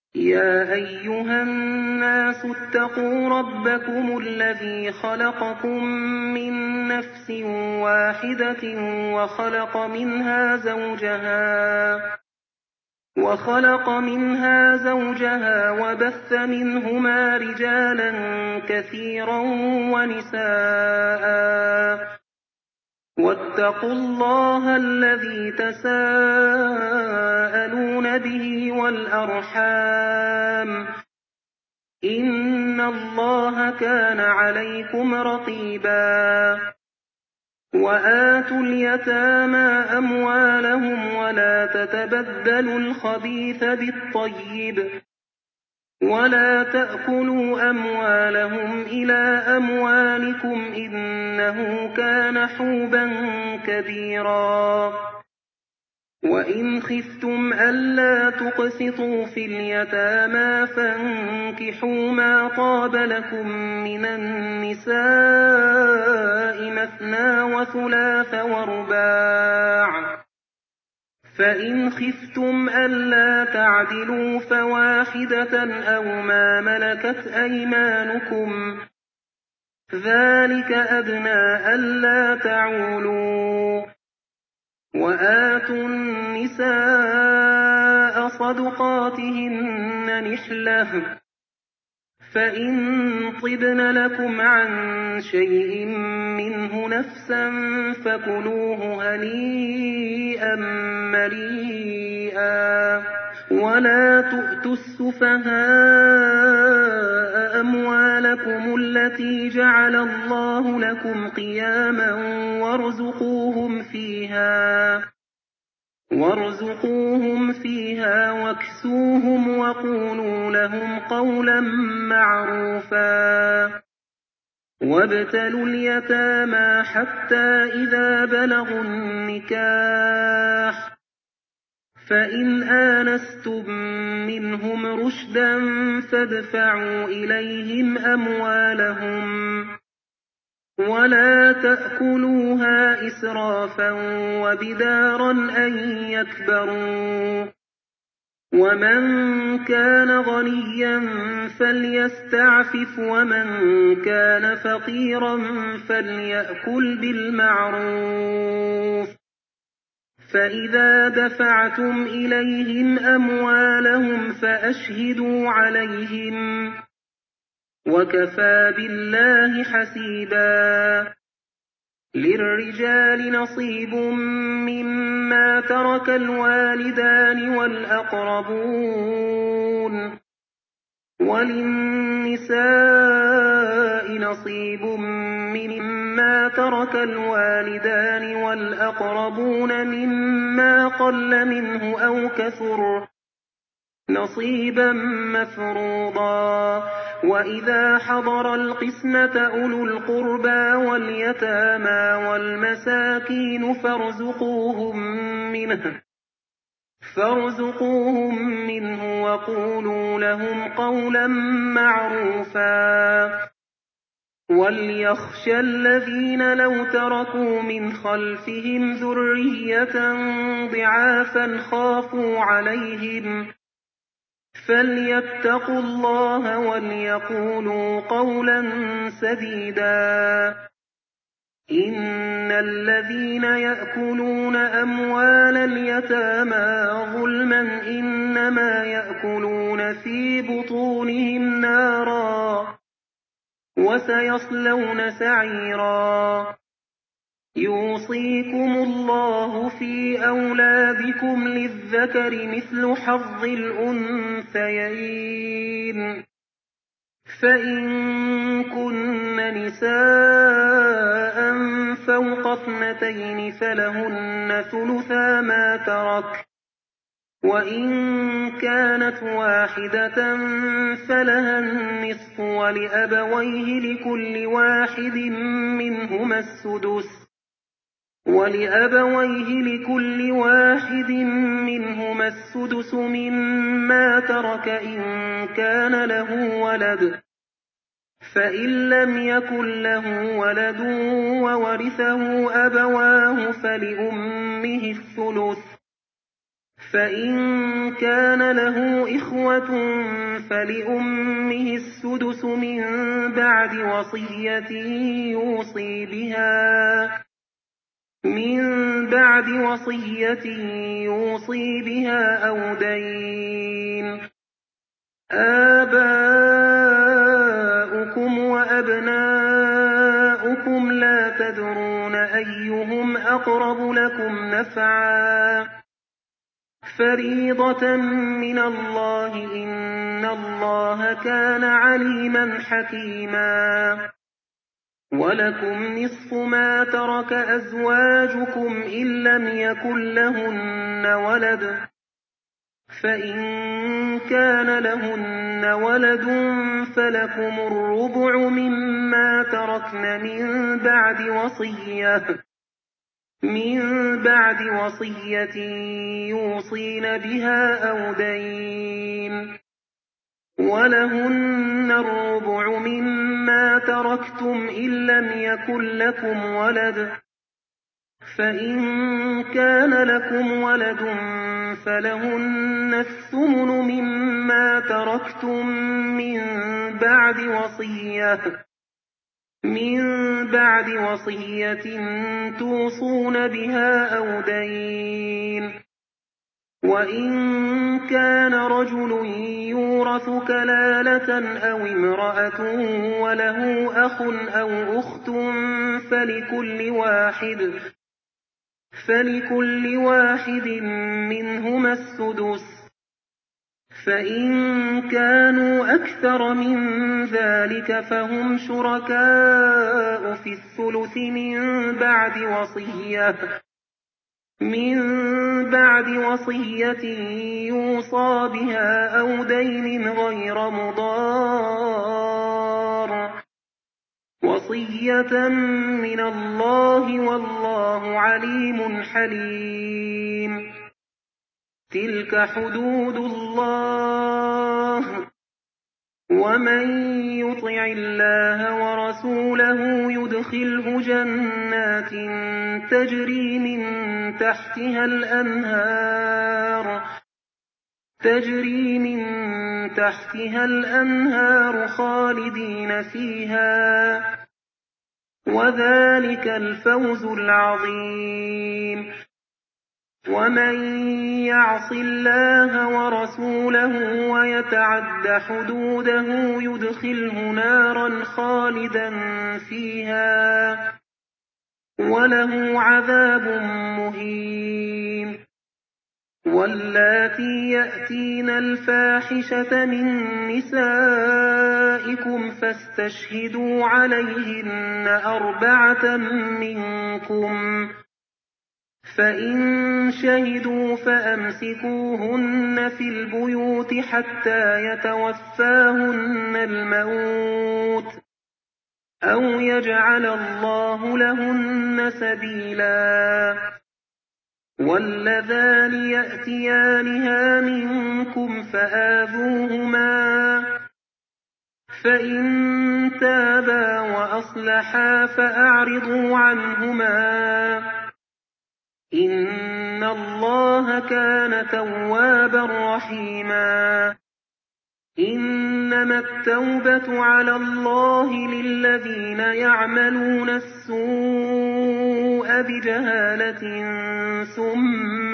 يا أيها الناس اتقوا ربكم الذي خلقكم من نفس واحدة وخلق منها زوجها وبث منهما رجالا كثيرا ونساء واتقوا الله الذي تساءلون به والأرحام إن الله كان عليكم رقيبا وآتوا اليتامى أموالهم ولا تتبدلوا الخبيث بالطيب ولا تأكلوا أموالهم إلى أموالكم إنه كان حوبا كبيرا وإن خفتم ألا تقسطوا في اليتامى فانكحوا ما طاب لكم من النساء مثنى وثلاث ورباع فإن خفتم ألا تعدلوا فواحدة أو ما ملكت أيمانكم ذلك أدنى ألا تعولوا وآتوا النساء صدقاتهن نحلة فإن طبن لكم عن شيء منه نفسا فكلوه هنيئا مريئا ولا تؤتوا السفهاء أموالكم التي جعل الله لكم قياما وارزقوهم فيها واكسوهم وقولوا لهم قولا معروفا وابتلوا اليتامى حتى إذا بلغوا النكاح فإن آنستم منهم رشدا فادفعوا إليهم أموالهم ولا تأكلوها إسرافا وبدارا أن يكبروا ومن كان غنيا فليستعفف ومن كان فقيرا فليأكل بالمعروف فإذا دفعتم إليهم أموالهم فأشهدوا عليهم وكفى بالله حسيبا للرجال نصيب مما ترك الوالدان والأقربون وللنساء نصيب مما ترك الوالدان والأقربون مما قل منه أو كثر نصيبا مفروضا وإذا حضر القسمة أولو القربى واليتامى والمساكين فارزقوهم منه وقولوا لهم قولا معروفا وليخشى الذين لو تركوا من خلفهم ذرية ضعافا خافوا عليهم فليتقوا الله وليقولوا قولا سديدا إن الذين يأكلون أموال اليتامى ظلما إنما يأكلون في بطونهم نارا وسيصلون سعيرا يوصيكم الله في أولادكم للذكر مثل حظ الأنثيين فإن كن نساء فوق 2 فلهن ثلثا ما ترك وإن كانت واحدة فلها النصف ولأبويه لكل واحد منهما السدس مما ترك إن كان له ولد فإن لم يكن له ولد وورثه أبواه فلأمه الثلث فإن كان له إخوة إخوة فلأمه السدس من بعد وصية يوصي بها أو دين. آباؤكم وأبناؤكم لا تدرون أيهم أقرب لكم نفعا فريضة من الله إن الله كان عليما حكيما. ولكم نصف ما ترك أزواجكم إن لم يكن لهن ولد فإن كان لهن ولد فلكم الربع مما تركن من بعد وصية يوصين بها أو دين. ولهن الربع مما تركتم إن لم يكن لكم ولد فإن كان لكم ولد فلهن الثمن مما تركتم من بعد وصية توصون بها أو دين. وإن كان رجل يورث كلالة أو امرأة وله أخ أو أخت فلكل واحد منهما السدس فإن كانوا أكثر من ذلك فهم شركاء في الثلث من بعد وصية يوصى بها أو دين غير مضار وصية من الله والله عليم حليم. تلك حدود الله ومن يطع الله ورسوله يدخله جنات تجري من تحتها الأنهار خالدين فيها وذلك الفوز العظيم. ومن يعص الله ورسوله ويتعد حدوده يدخله نارا خالدا فيها وله عذاب مهين. واللاتي يأتين الفاحشة من نسائكم فاستشهدوا عليهن 4 منكم فإن شهدوا فأمسكوهن في البيوت حتى يتوفاهن الموت أو يجعل الله لهن سبيلا. واللذان يأتيانها منكم فآذوهما فإن تابا وأصلحا فأعرضوا عنهما إن الله كان توابا رحيما. إنما التوبة على الله للذين يعملون السوء بجهالة ثم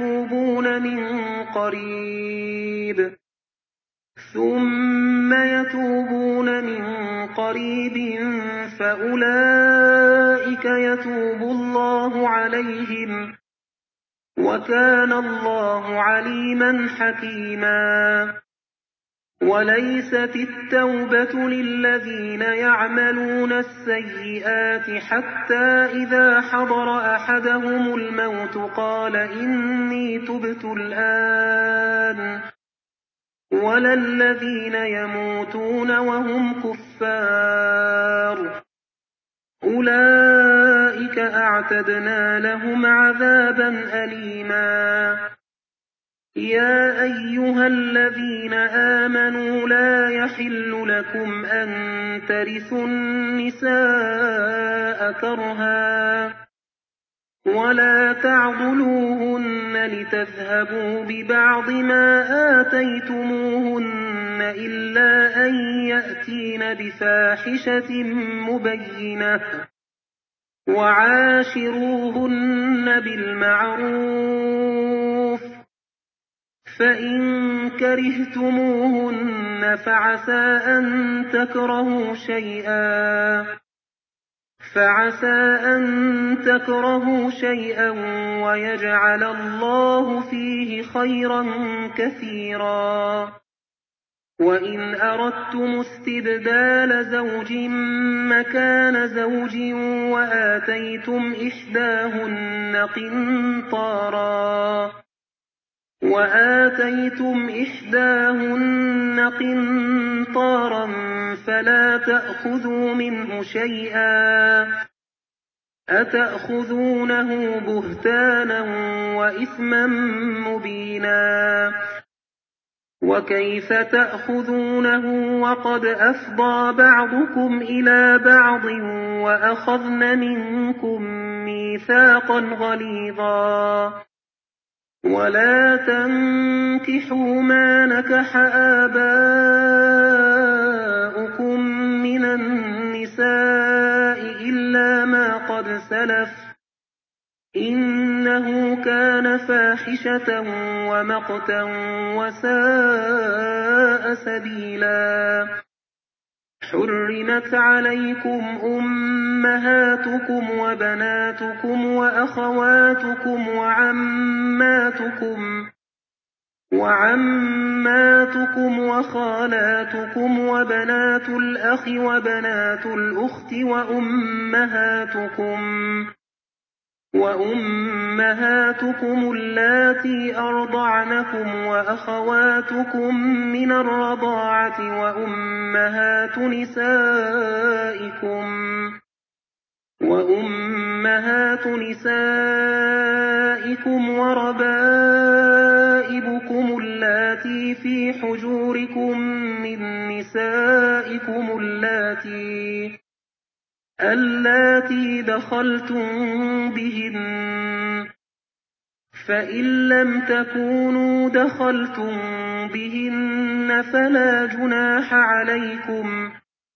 يتوبون من قريب فأولئك يتوب الله عليهم وكان الله عليما حكيما. وليست التوبة للذين يعملون السيئات حتى إذا حضر أحدهم الموت قال إني تبت الآن ولا الذين يموتون وهم كفار أولئك أعتدنا لهم عذابا أليما. يا أيها الذين آمنوا لا يحل لكم أن ترثوا النساء كرها ولا تعضلوهن لتذهبوا ببعض ما آتيتموهن إلا أن يأتين بفاحشة مبينة وعاشروهن بالمعروف فإن كرهتموهن فعسى أن تكرهوا شيئا ويجعل الله فيه خيرا كثيرا وإن أردتم استبدال زوج مكان زوج وآتيتم إحداهن قنطارا فلا تأخذوا منه شيئا أتأخذونه بهتانا وإثما مبينا وكيف تأخذونه وقد أفضى بعضكم إلى بعض وأخذن منكم ميثاقا غليظا ولا تنكحوا ما نكح آباؤكم من النساء إلا ما قد سلف إنه كان فاحشة ومقتا وساء سبيلا حرمت عليكم أمهاتكم وبناتكم وأخواتكم وعماتكم وخالاتكم وبنات الأخ وبنات الأخت وأمهاتكم اللاتي أرضعنكم وأخواتكم من الرضاعة وأمهات نسائكم وربائبكم اللاتي في حجوركم من نسائكم اللاتي دخلتم بهن فإن لم تكونوا دخلتم بهن فلا جناح عليكم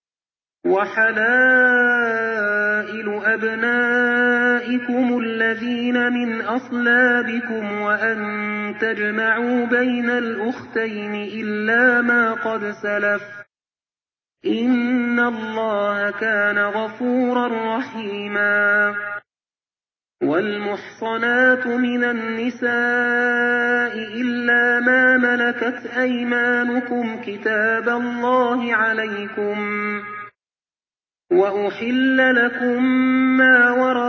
وحلائل أبنائكم الذين من أصلابكم وأن تجمعوا بين الأختين إلا ما قد سلف إن الله كان غفورا رحيما والمحصنات من النساء إلا ما ملكت أيمانكم كتاب الله عليكم وأحل لكم ما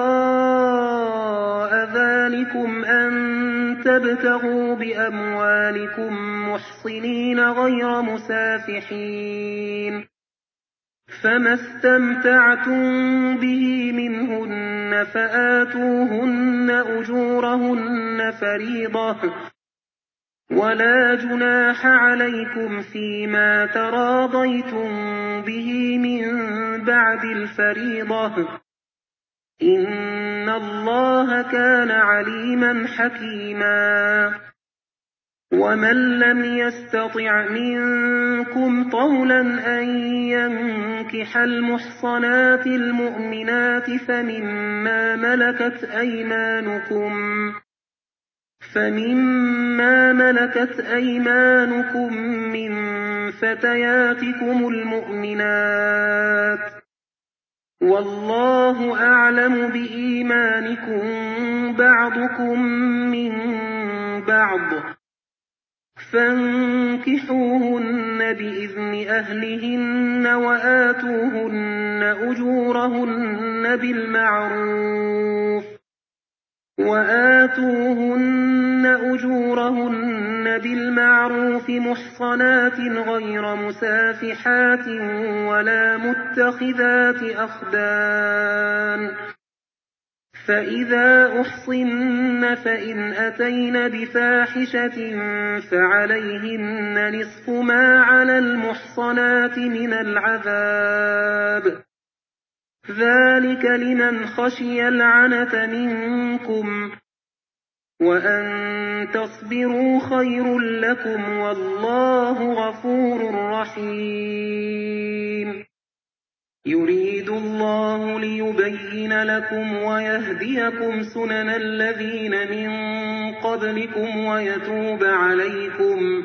وراء ذلكم أن تبتغوا بأموالكم محصنين غير مسافحين فما استمتعتم به منهن فآتوهن أجورهن فريضة ولا جناح عليكم فيما تراضيتم به من بعد الفريضة إن الله كان عليما حكيما ومن لم يستطع منكم طولا أن ينكح المحصنات المؤمنات فمما ملكت أيمانكم من فتياتكم المؤمنات والله أعلم بإيمانكم بعضكم من بعض فانكحوهن بإذن أهلهن وآتوهن أجورهن بالمعروف محصنات غير مسافحات ولا متخذات أخدان فإذا أحصن فإن أتين بفاحشة فعليهن نصف ما على المحصنات من العذاب ذلك لمن خشي العنة منكم، وأن تصبروا خير لكم، والله غفور رحيم. يريد الله ليبين لكم ويهديكم سنن الذين من قبلكم ويتوب عليكم،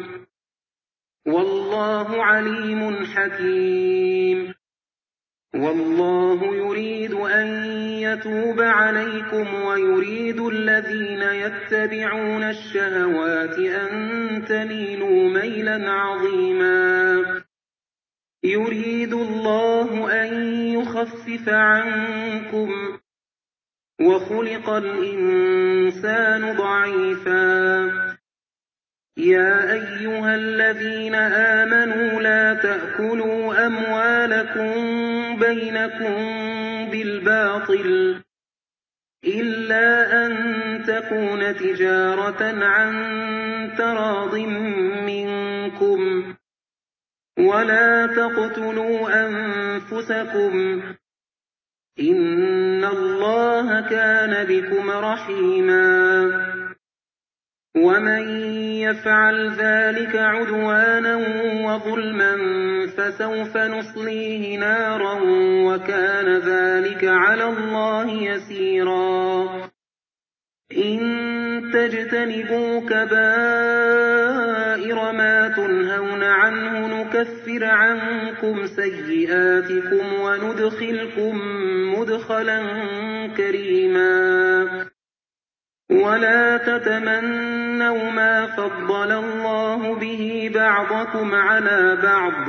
والله عليم حكيم. والله يريد أن يتوب عليكم ويريد الذين يتبعون الشهوات أن تميلوا ميلا عظيما. يريد الله أن يخفف عنكم، وخلق الإنسان ضعيفا. يا أيها الذين آمنوا لا تأكلوا أموالكم بينكم بالباطل إلا أن تكون تجارة عن تراض منكم، ولا تقتلوا أنفسكم، إن الله كان بكم رحيما. ومن يفعل ذلك عدوانا وظلما فسوف نصليه نارا، وكان ذلك على الله يسيرا. إن تجتنبوا كبائر ما تنهون عنه نكفر عنكم سيئاتكم وندخلكم مدخلا كريما. ولا تتمنوا ما فضل الله به بعضكم على بعض،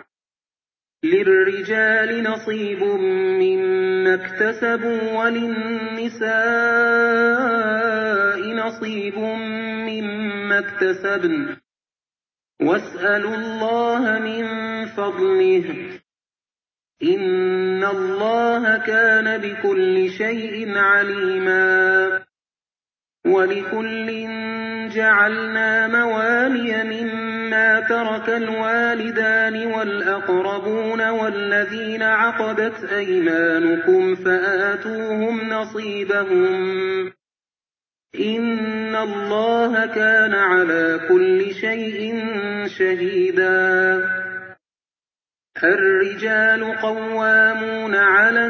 للرجال نصيب مما اكتسبوا وللنساء نصيب مما اكتسبن، واسألوا الله من فضله، إن الله كان بكل شيء عليما. ولكل جعلنا موالي مما ترك الوالدان والأقربون والذين عقدت أيمانكم فآتوهم نصيبهم، إن الله كان على كل شيء شهيدا. الرجال قوامون على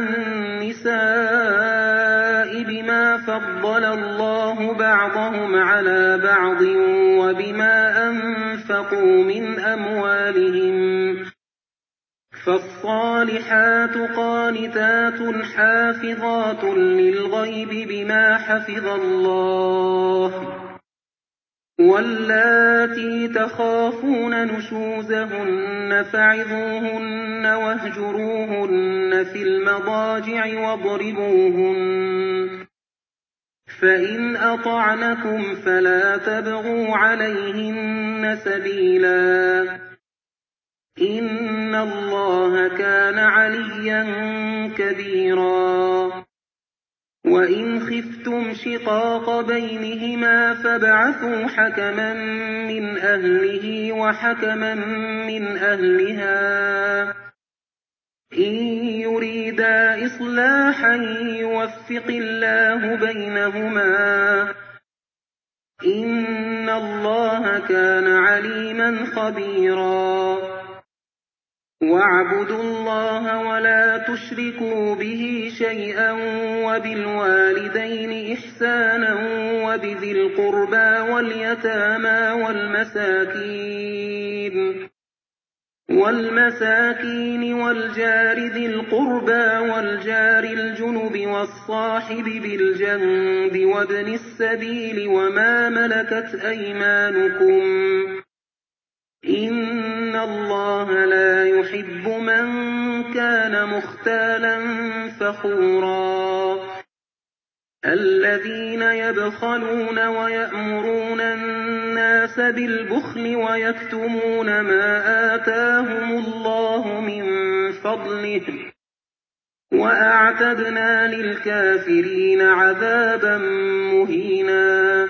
النساء بما فضل الله بعضهم على بعض وبما أنفقوا من أموالهم، فالصالحات قانتات حافظات للغيب بما حفظ الله، واللاتي تخافون نشوزهن فعظوهن واهجروهن في المضاجع واضربوهن، فإن أطعنكم فلا تبغوا عليهن سبيلا، إن الله كان عليا كبيرا. وإن خفتم شقاق بينهما فابعثوا حكما من أهله وحكما من أهلها، إن يريدا إصلاحا يوفق الله بينهما، إن الله كان عليما خبيرا. واعبدوا الله ولا تشركوا به شيئا وبالوالدين إحسانا وبذي القربى واليتامى والمساكين والجار ذي القربى والجار الجنب والصاحب بالجنب وابن السبيل وما ملكت أيمانكم، إن الله لا يحب من كان مختالا فخورا. الذين يبخلون ويأمرون الناس بالبخل ويكتمون ما آتاهم الله من فضله، وأعتدنا للكافرين عذابا مهينا.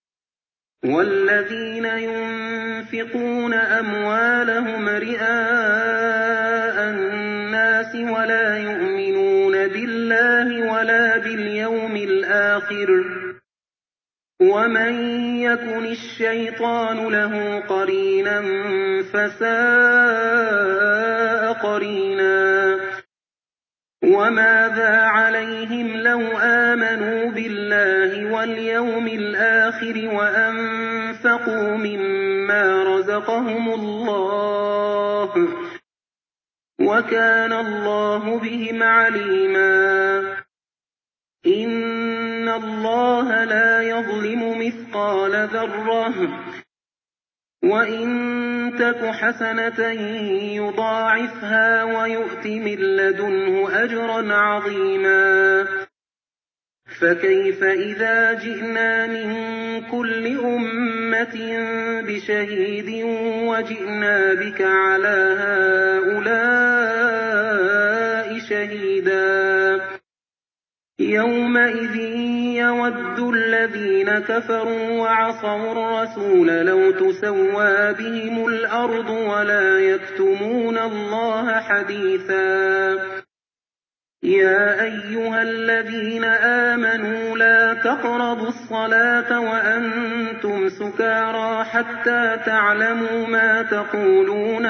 والذين ينفقون أموالهم رئاء الناس ولا يؤمنون الآخر ومن يكن الشيطان له قرينا فساء قرينا وماذا عليهم لو آمنوا بالله واليوم الآخر وأنفقوا مما رزقهم الله وكان الله بهم عليما إن الله لا يظلم مثقال ذرة وإن تك حسنة يضاعفها ويؤت من لدنه أجرا عظيما فكيف إذا جئنا من كل أمة بشهيد وجئنا بك على هؤلاء شهيدا يومئذ يود الذين كفروا وعصوا الرسول لو تسوى بهم الأرض ولا يكتمون الله حديثا يا أيها الذين آمنوا لا تقربوا الصلاة وأنتم سكارى حتى تعلموا ما تقولون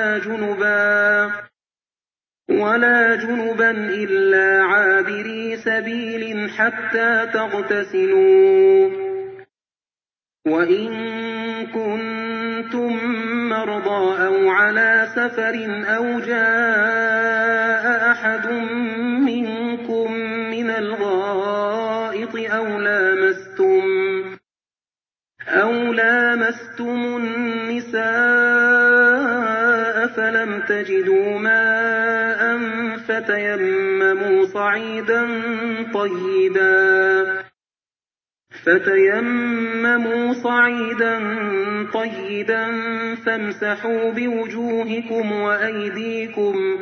ولا جنبا إلا عابري سبيل حتى تغتسلوا وإن كنتم مرضى أو على سفر أو جاء أحد منكم من الغائط أو لامستم النساء فلم تجدوا ماء فتيمموا صعيدا طيبا فامسحوا بوجوهكم وأيديكم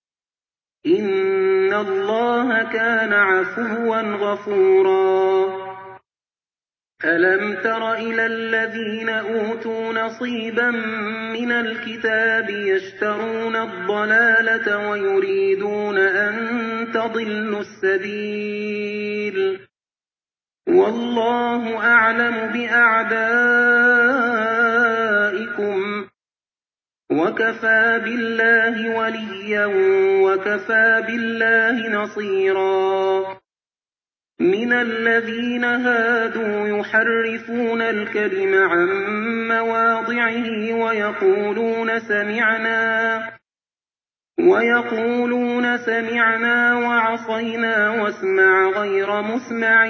إن الله كان عفوا غفورا ألم تر إلى الذين أوتوا نصيبا من الكتاب يشترون الضلالة ويريدون أن تضلوا السبيل والله أعلم بأعدائكم وكفى بالله وليا وكفى بالله نصيرا من الذين هادوا يحرفون الكلم عن مواضعه ويقولون سمعنا وعصينا واسمع غير مسمع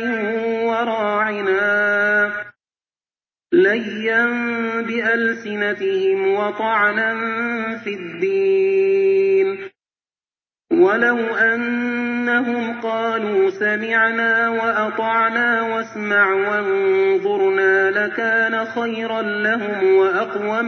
وراعنا ليا بألسنتهم وطعنا في الدين ولو أنهم قالوا سمعنا وأطعنا واسمع وانظرنا لكان خيرا لهم وأقوم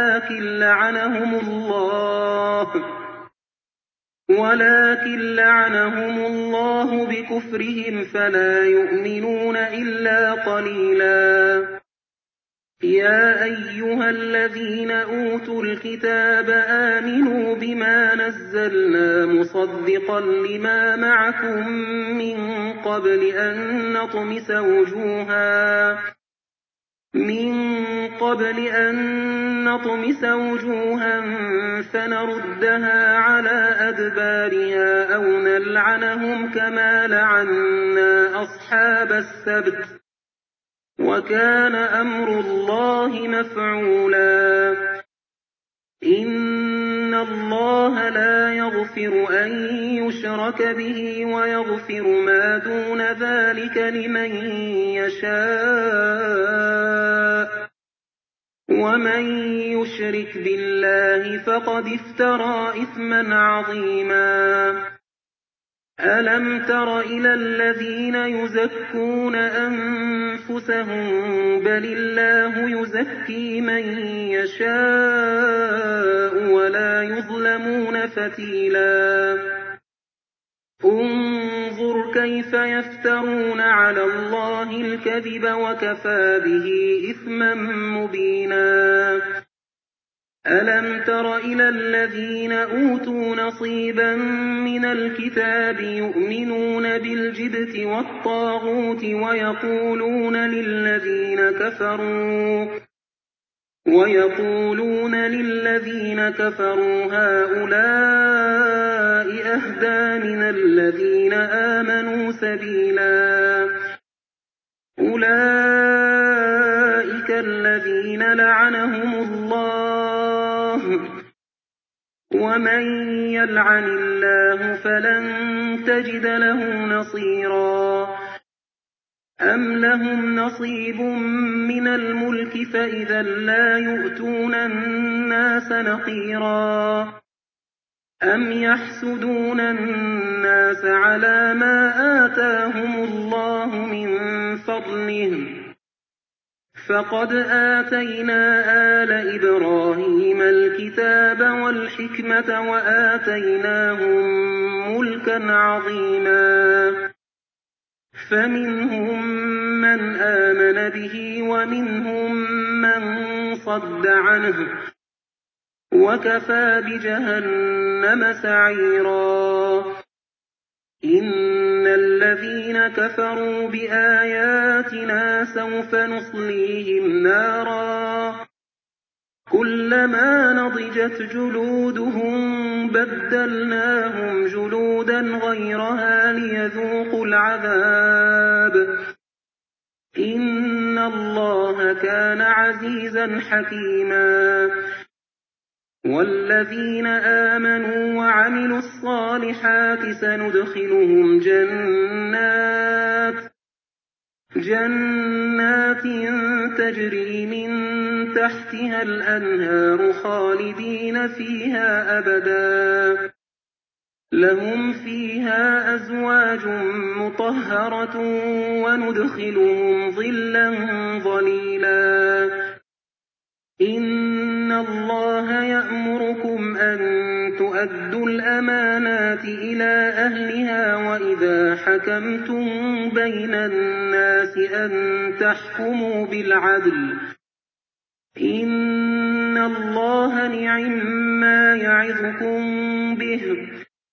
ولكن لعنهم الله بكفرهم فلا يؤمنون إلا قليلا يا أيها الذين أوتوا الكتاب آمنوا بما نزلنا مصدقا لما معكم من قبل أن نطمس وجوها فنردها على أدبارها أو نلعنهم كما لعنا أصحاب السبت وكان أمر الله مفعولا إن الله لا يغفر أن يشرك به ويغفر ما دون ذلك لمن يشاء ومن يشرك بالله فقد افترى إثما عظيما ألم تر إلى الذين يزكون أنفسهم بل الله يزكي من يشاء ولا يظلمون فتيلا انظر كيف يفترون على الله الكذب وكفى به إثما مبينا ألم تر إلى الذين أوتوا نصيبا من الكتاب يؤمنون بالجبت والطاغوت ويقولون للذين كفروا هؤلاء أهدى من الذين آمنوا سبيلا أولئك الذين لعنهم الله ومن يلعن الله فلن تجد له نصيرا أم لهم نصيب من الملك فإذا لا يؤتون الناس نقيرا أم يحسدون الناس على ما آتاهم الله من فضله فقد آتينا آل إبراهيم الكتاب والحكمة وآتيناهم ملكا عظيما فمنهم من آمن به ومنهم من صد عنه وكفى بجهنم سعيرا إن الذين كفروا بآياتنا سوف نصليهم نارا كلما نضجت جلودهم بدلناهم جلودا غيرها ليذوقوا العذاب إن الله كان عزيزا حكيما والذين آمنوا وعملوا الصالحات سندخلهم جنات تجري من تحتها الأنهار خالدين فيها أبدا لهم فيها أزواج مطهرة وندخلهم ظلا ظليلا إن الله يأمركم أن تؤدوا الأمانات إلى أهلها وإذا حكمتم بين الناس أن تحكموا بالعدل إن الله نعما يعظكم به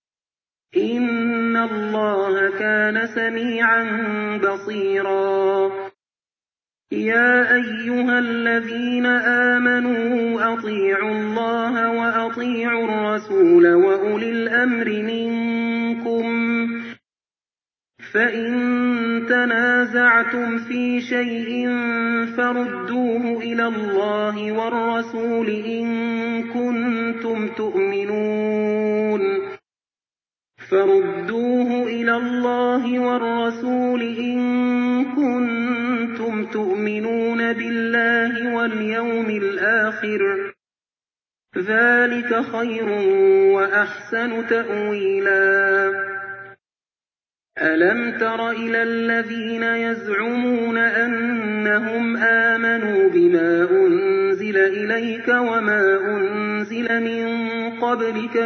إن الله كان سميعا بصيرا يا أيها الذين آمنوا أطيعوا الله وأطيعوا الرسول وأولي الأمر منكم فإن تنازعتم في شيء فردوه إلى الله والرسول إن كنتم تؤمنون بالله واليوم الآخر ذلك خير وأحسن تأويلا ألم تر إلى الذين يزعمون أنهم آمنوا بما أنزل إليك وما أنزل من قبلك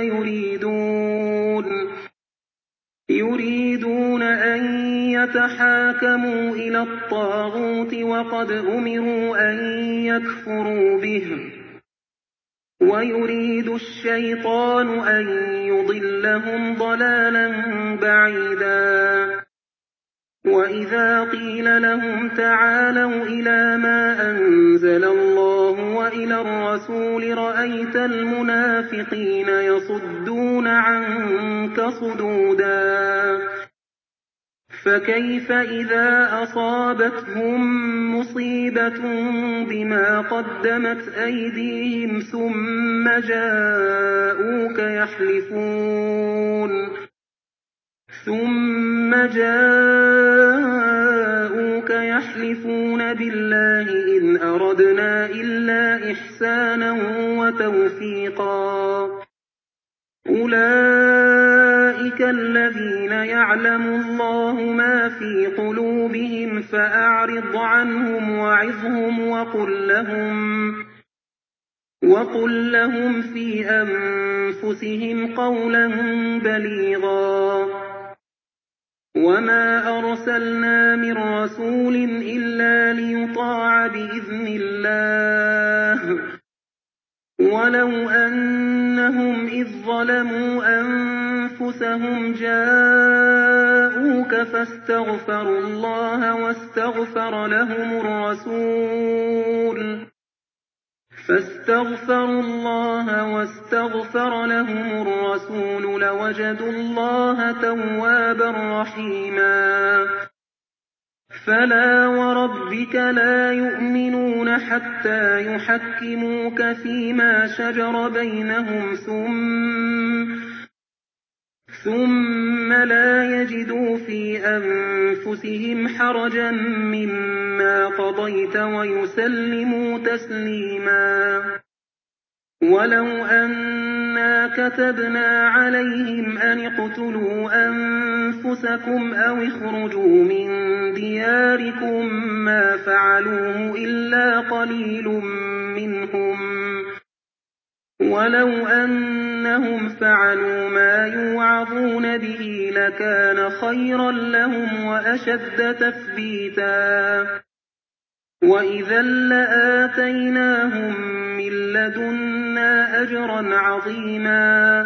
يريدون أن يتحاكموا إلى الطاغوت وقد أمروا أن يكفروا به ويريد الشيطان أن يضلهم ضلالا بعيدا وإذا قيل لهم تعالوا إلى ما أنزل الله وإلى الرسول رأيت المنافقين يصدون عنك صدودا فكيف إذا أصابتهم مصيبة بما قدمت أيديهم ثم جاءوك يحلفون بالله إن أردنا إلا إحسانا وتوفيقا أولئك الذين يعلم الله ما في قلوبهم فأعرض عنهم وعظهم وقل لهم في أنفسهم قولا بليغا وما أرسلنا من رسول إلا ليطاع بإذن الله ولو أنهم إذ ظلموا أنفسهم جاءوك فاستغفروا الله واستغفر لهم الرسول لوجدوا الله توابا رحيما فلا وربك لا يؤمنون حتى يحكموك فيما شجر بينهم ثم لا يجدوا في أنفسهم حرجا مما قضيت ويسلموا تسليما ولو أنا كتبنا عليهم أن اقتلوا أنفسكم أو اخرجوا من دياركم ما فعلوه إلا قليل منهم ولو أنهم فعلوا ما يوعظون به لكان خيرا لهم وأشد تثبيتا وإذا لآتيناهم من لدنا أجرا عظيما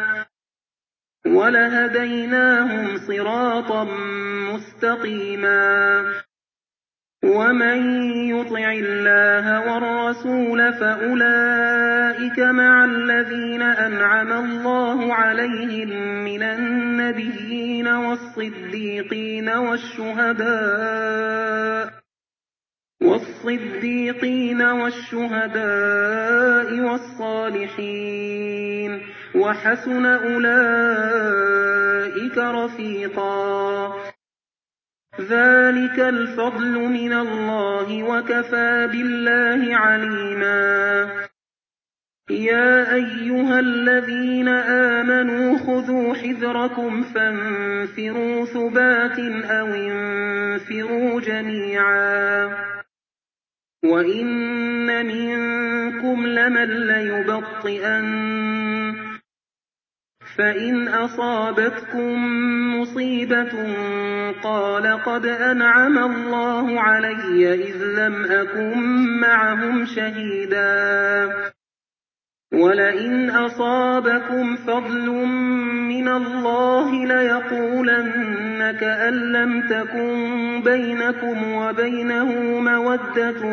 ولهديناهم صراطا مستقيما ومن يطع الله والرسول فأولئك مع الذين أنعم الله عليهم من النبيين والصديقين والشهداء والصالحين وحسن أولئك رفيقا ذلك الفضل من الله وكفى بالله عليما يا أيها الذين آمنوا خذوا حذركم فانفروا ثبات أو انفروا جميعا وإن منكم لمن ليبطئن فإن أصابتكم مصيبة قال قد أنعم الله علي إذ لم أكن معهم شهيدا ولئن أصابكم فضل من الله ليقولن كأن لم تكن بينكم وبينه مودة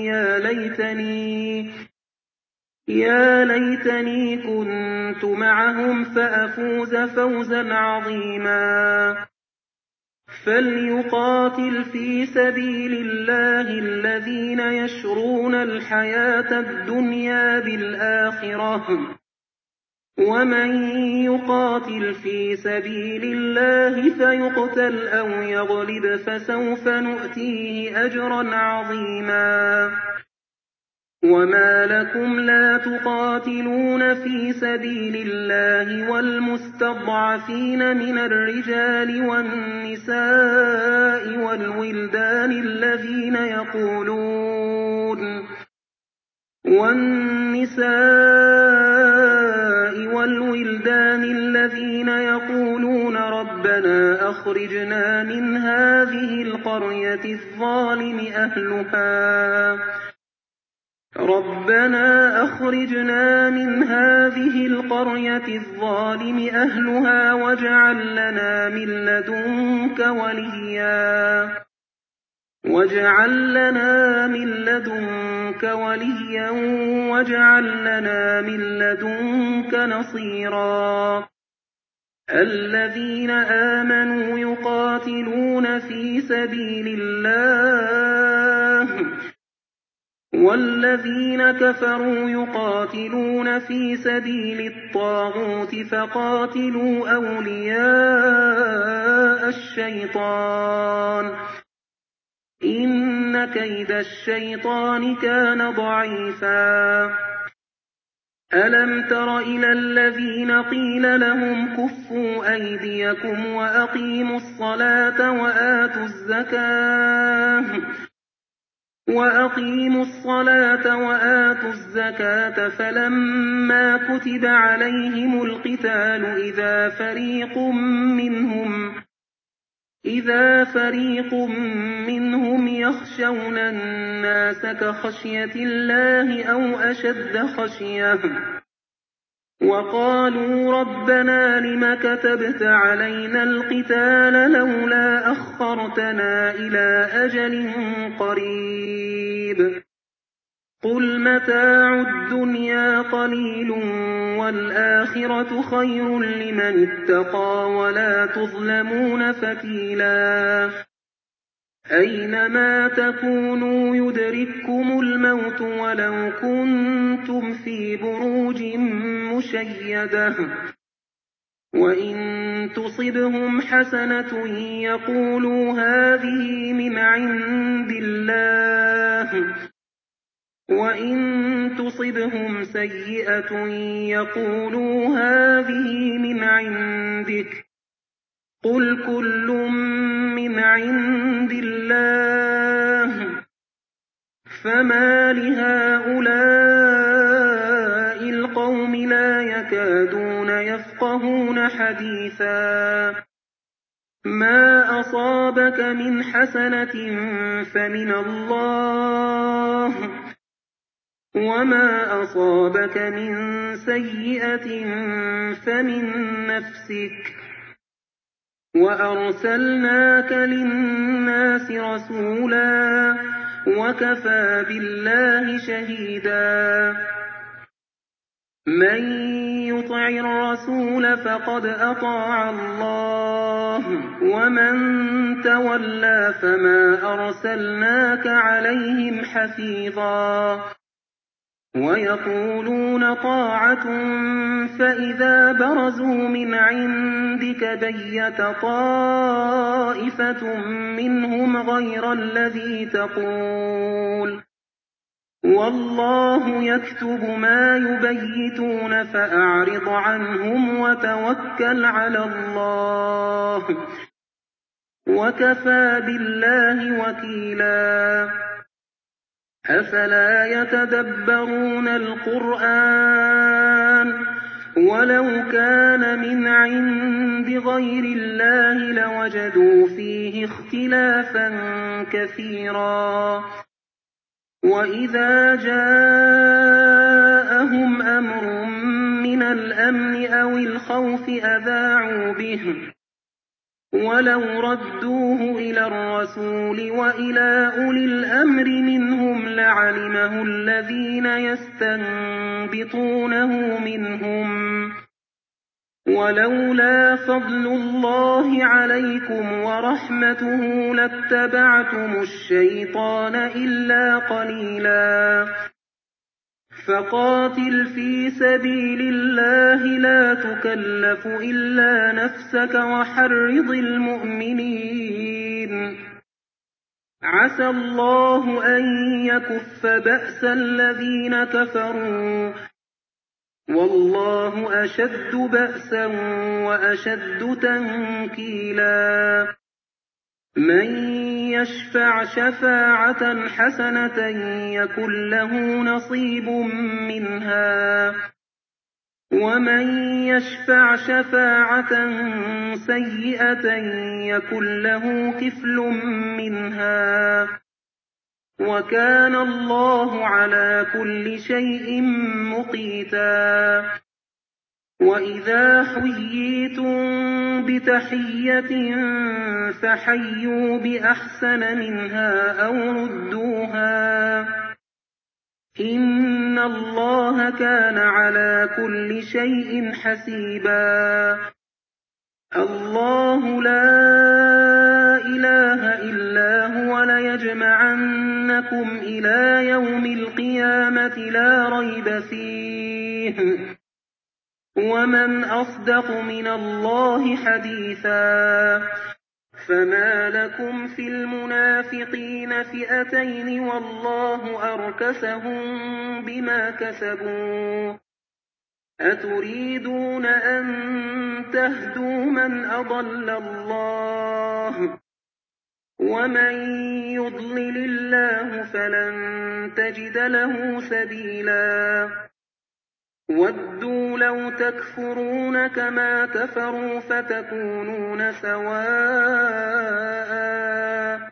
يا ليتني كنت معهم فأفوز فوزا عظيما فليقاتل في سبيل الله الذين يشرون الحياة الدنيا بالآخرة ومن يقاتل في سبيل الله فيقتل أو يغلب فسوف نؤتيه أجرا عظيما وما لكم لا تقاتلون في سبيل الله والمستضعفين من الرجال والنساء والولدان الذين يقولون ربنا أخرجنا من هذه القرية الظالم أهلها واجعل لنا من لدنك وليا واجعل لنا من لدنك نصيرا الذين آمنوا يقاتلون في سبيل الله والذين كفروا يقاتلون في سبيل الطاغوت فقاتلوا أولياء الشيطان إن كيد الشيطان كان ضعيفا ألم تر إلى الذين قيل لهم كفوا أيديكم وأقيموا الصلاة وآتوا الزكاة فلما كتب عليهم القتال إذا فريق منهم يخشون الناس كخشية الله أو أشد خشية وقالوا ربنا لم كتبت علينا القتال لولا أخرتنا إلى أجل قريب قل متاع الدنيا قليل والآخرة خير لمن اتقى ولا تظلمون فتيلا أينما تكونوا يدرككم الموت ولو كنتم في بروج مشيدة وإن تصبهم حسنة يقولوا هذه من عند الله وإن تصبهم سيئة يقولوا هذه من عندك قل كل من عند الله فما لهؤلاء القوم لا يكادون يفقهون حديثا ما أصابك من حسنة فمن الله وما أصابك من سيئة فمن نفسك وأرسلناك للناس رسولا وكفى بالله شهيدا من يطع الرسول فقد أطاع الله ومن تولى فما أرسلناك عليهم حفيظا ويقولون طاعة فإذا برزوا من عندك بيت طائفة منهم غير الذي تقول والله يكتب ما يبيتون فأعرض عنهم وتوكل على الله وكفى بالله وكيلا أفلا يتدبرون القرآن ولو كان من عند غير الله لوجدوا فيه اختلافا كثيرا وإذا جاءهم أمر من الأمن أو الخوف أذاعوا به ولو ردوه إلى الرسول وإلى أولي الأمر منهم لعلمه الذين يستنبطونه منهم ولولا فضل الله عليكم ورحمته لاتبعتم الشيطان إلا قليلا فقاتل في سبيل الله لا تكلف إلا نفسك وحرض المؤمنين عسى الله أن يكف بأس الذين كفروا والله أشد بأسا وأشد تنكيلا من يشفع شفاعة حسنة يكن له نصيب منها ومن يشفع شفاعة سيئة يكن له كفل منها وكان الله على كل شيء مقيتا وإذا حييتم بتحية فحيوا بأحسن منها أو ردوها إن الله كان على كل شيء حسيبا الله لا إله إلا هو ليجمعنكم إلى يوم القيامة لا ريب فيه ومن أصدق من الله حديثا فما لكم في المنافقين فئتين والله أركسهم بما كسبوا أتريدون أن تهدوا من أضل الله ومن يضلل الله فلن تجد له سبيلا ودوا لو تكفرون كما كفروا فتكونون سواء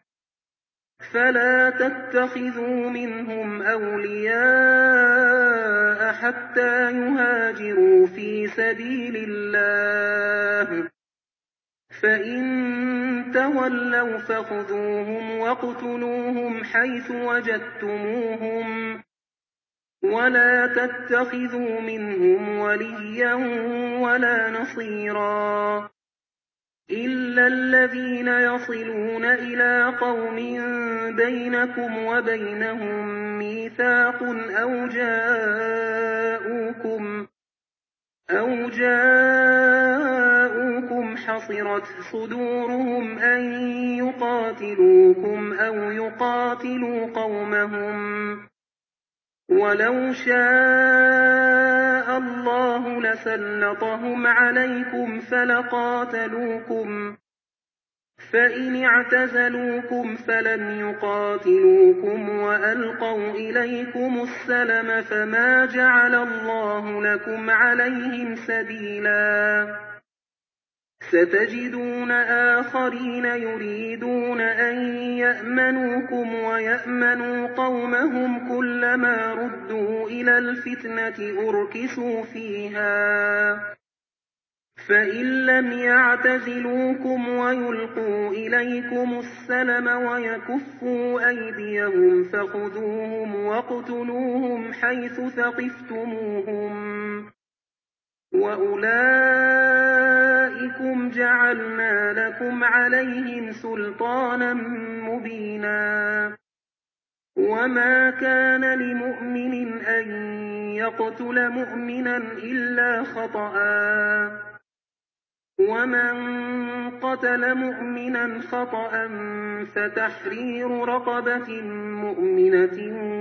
فلا تتخذوا منهم أولياء حتى يهاجروا في سبيل الله، فإن تولوا فخذوهم واقتلوهم حيث وجدتموهم، ولا تتخذوا منهم وليا ولا نصيرا، إلا الذين يصلون إلى قوم بينكم وبينهم ميثاق أو جاءوكم حصرت صدورهم أن يقاتلوكم أو يقاتلوا قومهم، ولو شاء الله لسلطهم عليكم فلقاتلوكم، فإن اعتزلوكم فلم يقاتلوكم وألقوا إليكم السلم فما جعل الله لكم عليهم سبيلا، ستجدون آخرين يريدون أن يأمنوكم ويأمنوا قومهم كلما ردوا إلى الفتنة أركسوا فيها، فإن لم يعتزلوكم ويلقوا إليكم السلم ويكفوا أيديهم فخذوهم واقتلوهم حيث ثقفتموهم، وأولئكم جعلنا لكم عليهم سلطانا مبينا. وما كان لمؤمن أن يقتل مؤمنا إلا خطأ، ومن قتل مؤمنا خطأ فتحرير رقبة مؤمنة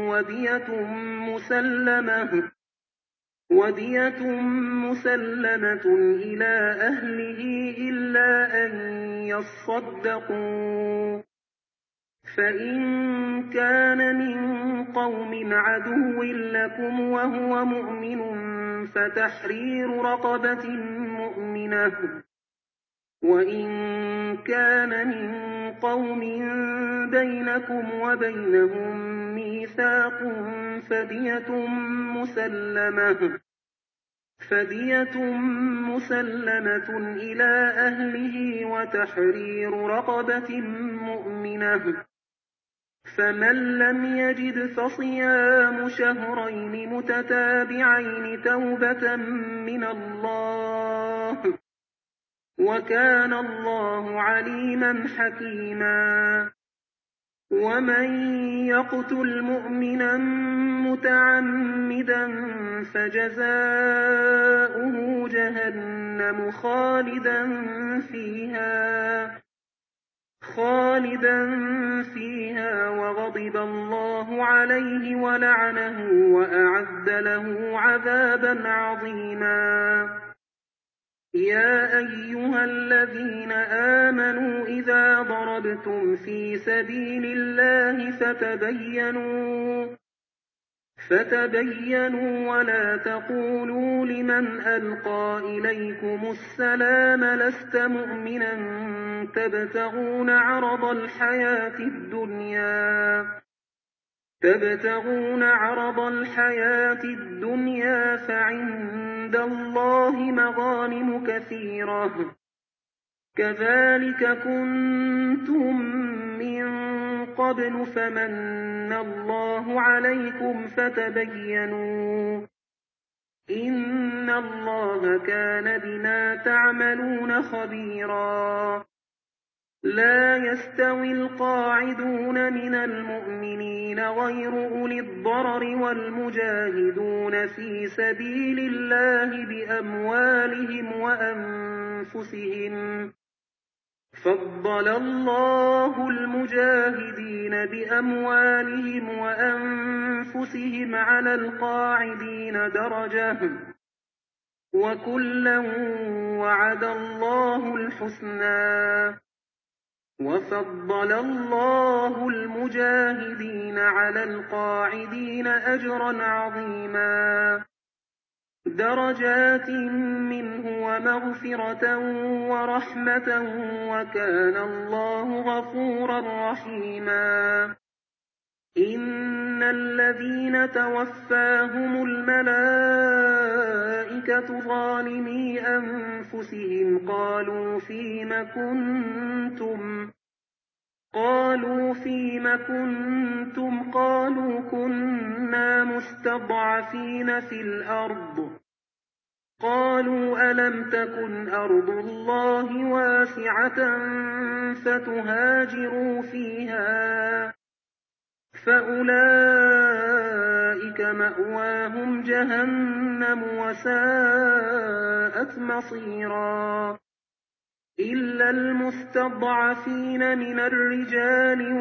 ودية مسلمة إلى أهله إلا أن يصدقوا، فإن كان من قوم عدو لكم وهو مؤمن فتحرير رقبة مؤمنة، وإن كان من قوم بينكم وبينهم ميثاق فدية مسلمة إلى أهله وتحرير رقبة مؤمنة، فمن لم يجد فصيام شهرين متتابعين توبة من الله، وكان الله عليما حكيما. ومن يقتل مؤمنا متعمدا فجزاؤه جهنم خالدا فيها وغضب الله عليه ولعنه وأعد له عذابا عظيما. يا أيها الذين آمنوا إذا ضربتم في سبيل الله فتبينوا ولا تقولوا لمن ألقى إليكم السلام لست مؤمنا تبتغون عرض الحياة الدنيا فعند الله مغانم كثيرة، كذلك كنتم من قبل فمن الله عليكم فتبينوا، إن الله كان بما تعملون خبيرا. لا يستوي القاعدون من المؤمنين غير أولي الضرر والمجاهدون في سبيل الله بأموالهم وأنفسهم، فضل الله المجاهدين بأموالهم وأنفسهم على القاعدين درجة، وكلا وعد الله الحسنى، وفضل الله المجاهدين على القاعدين أجرا عظيما، درجات منه ومغفرة ورحمة، وكان الله غفورا رحيما. إن الذين توفاهم الملائكة ظالمي أنفسهم قالوا فيم كنتم قالوا كنا مستضعفين في الأرض قالوا ألم تكن أرض الله واسعة فتهاجروا فيها فأولئك مأواهم جهنم وساءت مصيرا إلا المستضعفين من الرجال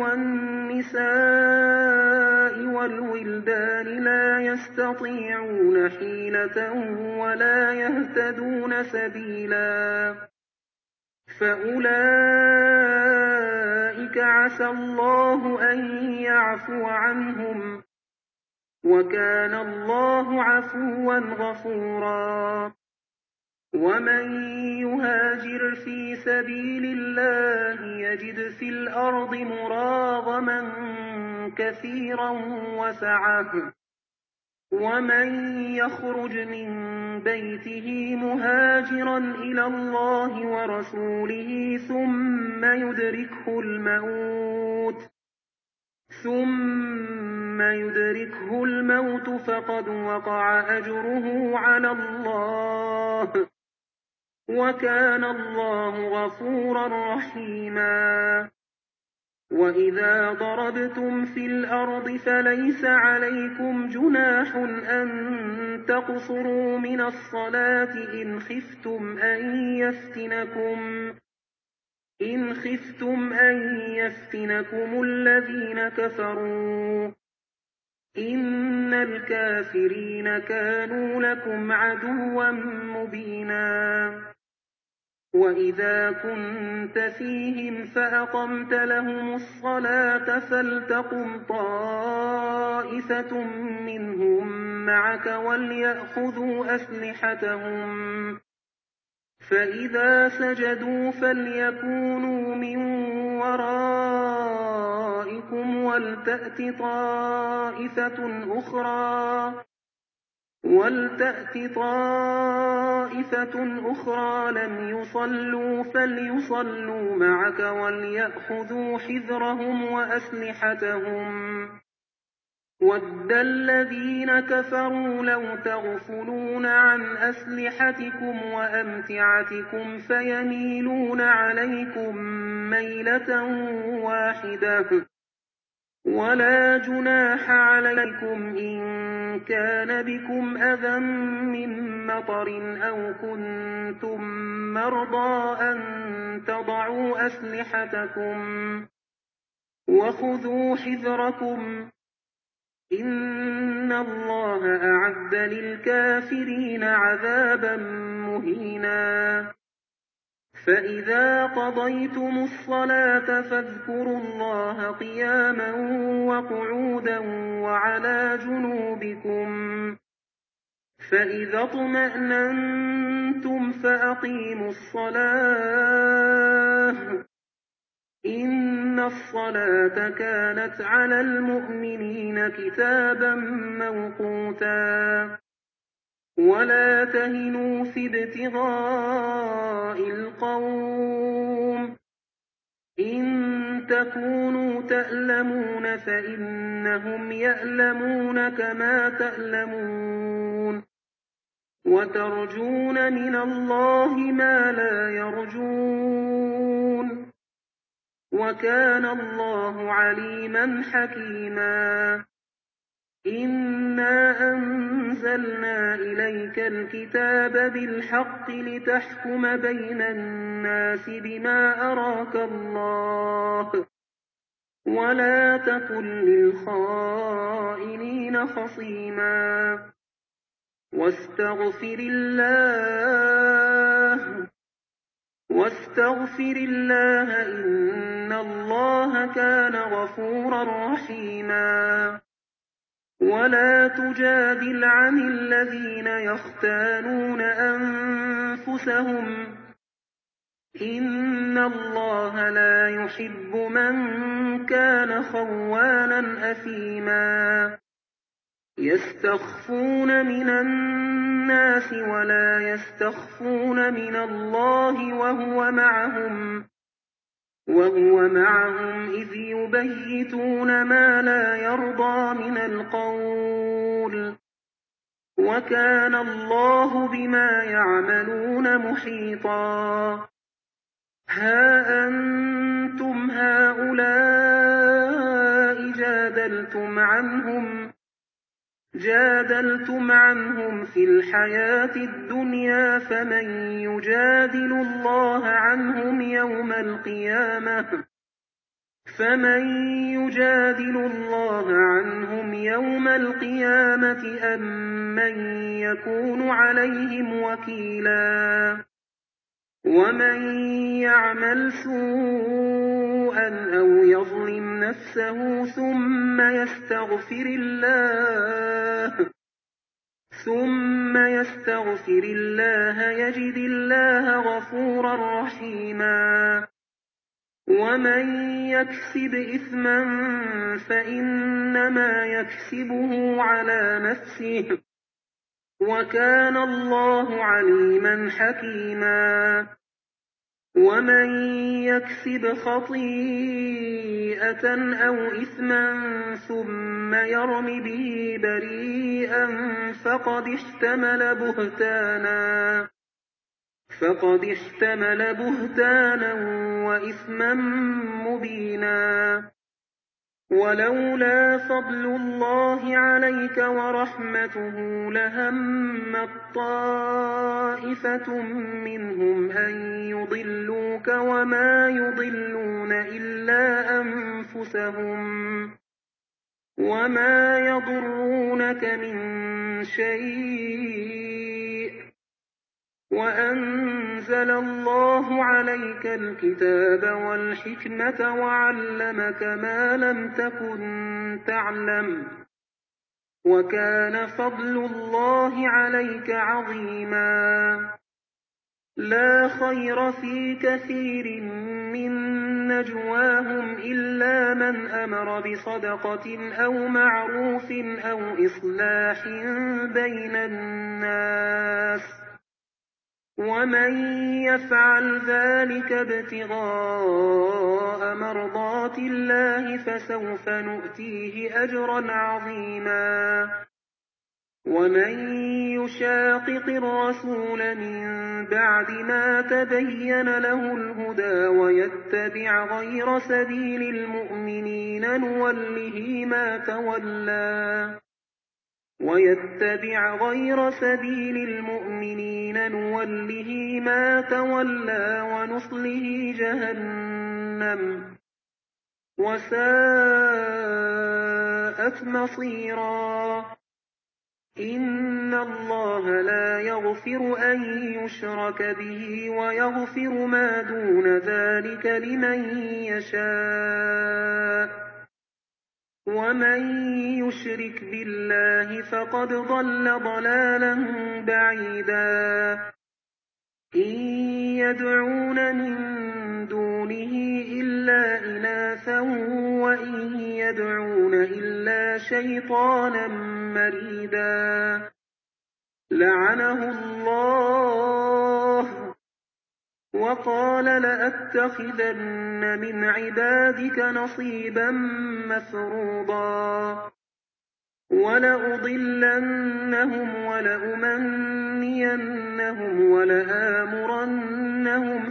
والنساء والولدان لا يستطيعون حيلة ولا يهتدون سبيلا فأولئك عسى الله أن يعفو عنهم وكان الله عفوا غفورا ومن يهاجر في سبيل الله يجد في الأرض مراغما كثيرا وسعة ومن يخرج من بيته مهاجرا إلى الله ورسوله ثم يدركه الموت فقد وقع أجره على الله وكان الله غفورا رحيما وإذا ضربتم في الأرض فليس عليكم جناح أن تقصروا من الصلاة إن خفتم أن يفتنكم الذين كفروا إن الكافرين كانوا لكم عدوا مبينا وإذا كنت فيهم فأقمت لهم الصلاة فلتقم طائفة منهم معك وليأخذوا أسلحتهم فإذا سجدوا فليكونوا من ورائكم ولتأت طائفة أخرى لم يصلوا فليصلوا معك وليأخذوا حذرهم وأسلحتهم وَدَّ الَّذِينَ كَفَرُوا لَوْ تَغْفُلُونَ عَنْ أَسْلِحَتِكُمْ وَأَمْتِعَتِكُمْ فَيَمِيلُونَ عَلَيْكُمْ مَيْلَةً وَاحِدَةً وَلَا جُنَاحَ عَلَيْكُمْ إِن كَانَ بِكُمْ أَذًى مِّن مَّطَرٍ أَوْ كُنتُم مَّرْضَىٰ أَن تَضَعُوا أَسْلِحَتَكُمْ وَخُذُوا حِذْرَكُمْ إِنَّ اللَّهَ أَعَدَّ لِلْكَافِرِينَ عَذَابًا مُّهِينًا فَإِذَا قَضَيْتُمُ الصَّلَاةَ فاذْكُرُوا اللَّهَ قِيَامًا وَقُعُودًا وَعَلَىٰ جُنُوبِكُمْ فَإِذَا اطْمَأْنَنتُمْ فَأَقِيمُوا الصَّلَاةَ إِنَّ الصَّلَاةَ كَانَتْ عَلَى الْمُؤْمِنِينَ كِتَابًا مَّوْقُوتًا وَلَا تَهِنُوا فِي ابْتِغَاءِ الْقَوْمِ إِن تَكُونُوا تَأْلَمُونَ فَإِنَّهُمْ يَأْلَمُونَ كَمَا تَأْلَمُونَ وَتَرْجُونَ مِنَ اللَّهِ مَا لَا يَرْجُونَ وَكَانَ اللَّهُ عَلِيمًا حَكِيمًا إِنَّا أَنزَلْنَا إِلَيْكَ الْكِتَابَ بِالْحَقِّ لِتَحْكُمَ بَيْنَ النَّاسِ بِمَا أَرَاكَ اللَّهُ وَلَا تَكُن لِّلْخَائِنِينَ خَصِيمًا وَاسْتَغْفِرِ اللَّهَ إِنَّ اللَّهَ كَانَ غَفُورًا رَّحِيمًا وَلَا تُجَادِلْ عَنِ الَّذِينَ يَخْتَانُونَ أَنفُسَهُمْ إِنَّ اللَّهَ لَا يُحِبُّ مَن كَانَ خَوَّانًا أَثِيمًا يَسْتَخْفُونَ مِنَ النَّاسِ وَلَا يَسْتَخْفُونَ مِنَ اللَّهِ وَهُوَ مَعَهُمْ إِذْ يُبَيِّتُونَ مَا لَا يَرْضَىٰ مِنَ الْقَوْلِ ۚ وَكَانَ اللَّهُ بِمَا يَعْمَلُونَ مُحِيطًا هَا أَنتُمْ هَٰؤُلَاءِ جَادَلْتُمْ عَنْهُمْ فِي الْحَيَاةِ الدُّنْيَا فَمَن يُجَادِلُ اللَّهَ عَنْهُمْ يَوْمَ الْقِيَامَةِ أَم مَّن يَكُونُ عَلَيْهِمْ وَكِيلًا وَمَن يَعْمَلْ سُوءًا أَوْ يَظْلِمْ نَفْسَهُ ثُمَّ يَسْتَغْفِرِ اللَّهَ يَجِدِ اللَّهَ غَفُورًا رَّحِيمًا وَمَن يَكْسِبْ إِثْمًا فَإِنَّمَا يَكْسِبُهُ عَلَىٰ نَفْسِهِ ۚ وَكَانَ اللَّهُ عَلِيمًا حَكِيمًا وَمَن يَكْسِبْ خَطِيئَةً أَوْ إِثْمًا ثُمَّ يَرْمِ بِهِ بَرِيئًا فَقَدِ احْتَمَلَ بُهْتَانًا وَإِثْمًا مُّبِينًا وَلَوْلَا فَضْلُ اللَّهِ عَلَيْكَ وَرَحْمَتُهُ لَهَمَّت طَّائِفَةٌ مِّنْهُمْ أَن يُضِلُّوكَ وَمَا يُضِلُّونَ إِلَّا أَنفُسَهُمْ وَمَا يَضُرُّونَكَ مِن شَيْءٍ ۚ وَأَنزَلَ اللَّهُ عَلَيْكَ الْكِتَابَ وَالْحِكْمَةَ وَعَلَّمَكَ مَا لَمْ تَكُن تَعْلَمُ ۚ وَكَانَ فَضْلُ اللَّهِ عَلَيْكَ عَظِيمًا لَا خَيْرَ فِي كَثِيرٍ مِّن نَّجْوَاهُمْ إِلَّا مَنْ أَمَرَ بِصَدَقَةٍ أَوْ مَعْرُوفٍ أَوْ إِصْلَاحٍ بَيْنَ النَّاسِ ۚ وَمَن يَفْعَلْ ذَٰلِكَ ابْتِغَاءَ مَرْضَاتِ اللَّهِ فَسَوْفَ نُؤْتِيهِ أَجْرًا عَظِيمًا وَمَن يُشَاقِقِ الرَّسُولَ مِن بَعْدِ مَا تَبَيَّنَ لَهُ الْهُدَىٰ وَيَتَّبِعْ غَيْرَ سَبِيلِ الْمُؤْمِنِينَ نُوَلِّهِ مَا تَوَلَّىٰ وَنُصْلِهِ جَهَنَّمَ ۖ وَسَاءَتْ مَصِيرًا إِنَّ اللَّهَ لَا يَغْفِرُ أَن يُشْرَكَ بِهِ وَيَغْفِرُ مَا دُونَ ذَٰلِكَ لِمَن يَشَاءُ ۚ وَمَن يُشْرِكْ بِاللَّهِ فَقَدْ ضَلَّ ضَلَالًا بَعِيدًا إِن يَدْعُونَ مِن دُونِهِ إِلَّا إِنَاثًا وَإِن يَدْعُونَ إِلَّا شَيْطَانًا مَّرِيدًا لَّعَنَهُ اللَّهُ وَقَالَ لَأَتَّخِذَنَّ مِنْ عِبَادِكَ نَصِيبًا مَّفْرُوضًا وَلَأُضِلَّنَّهُمْ وَلَأُمَنِّيَنَّهُمْ وَلَآمُرَنَّهُمْ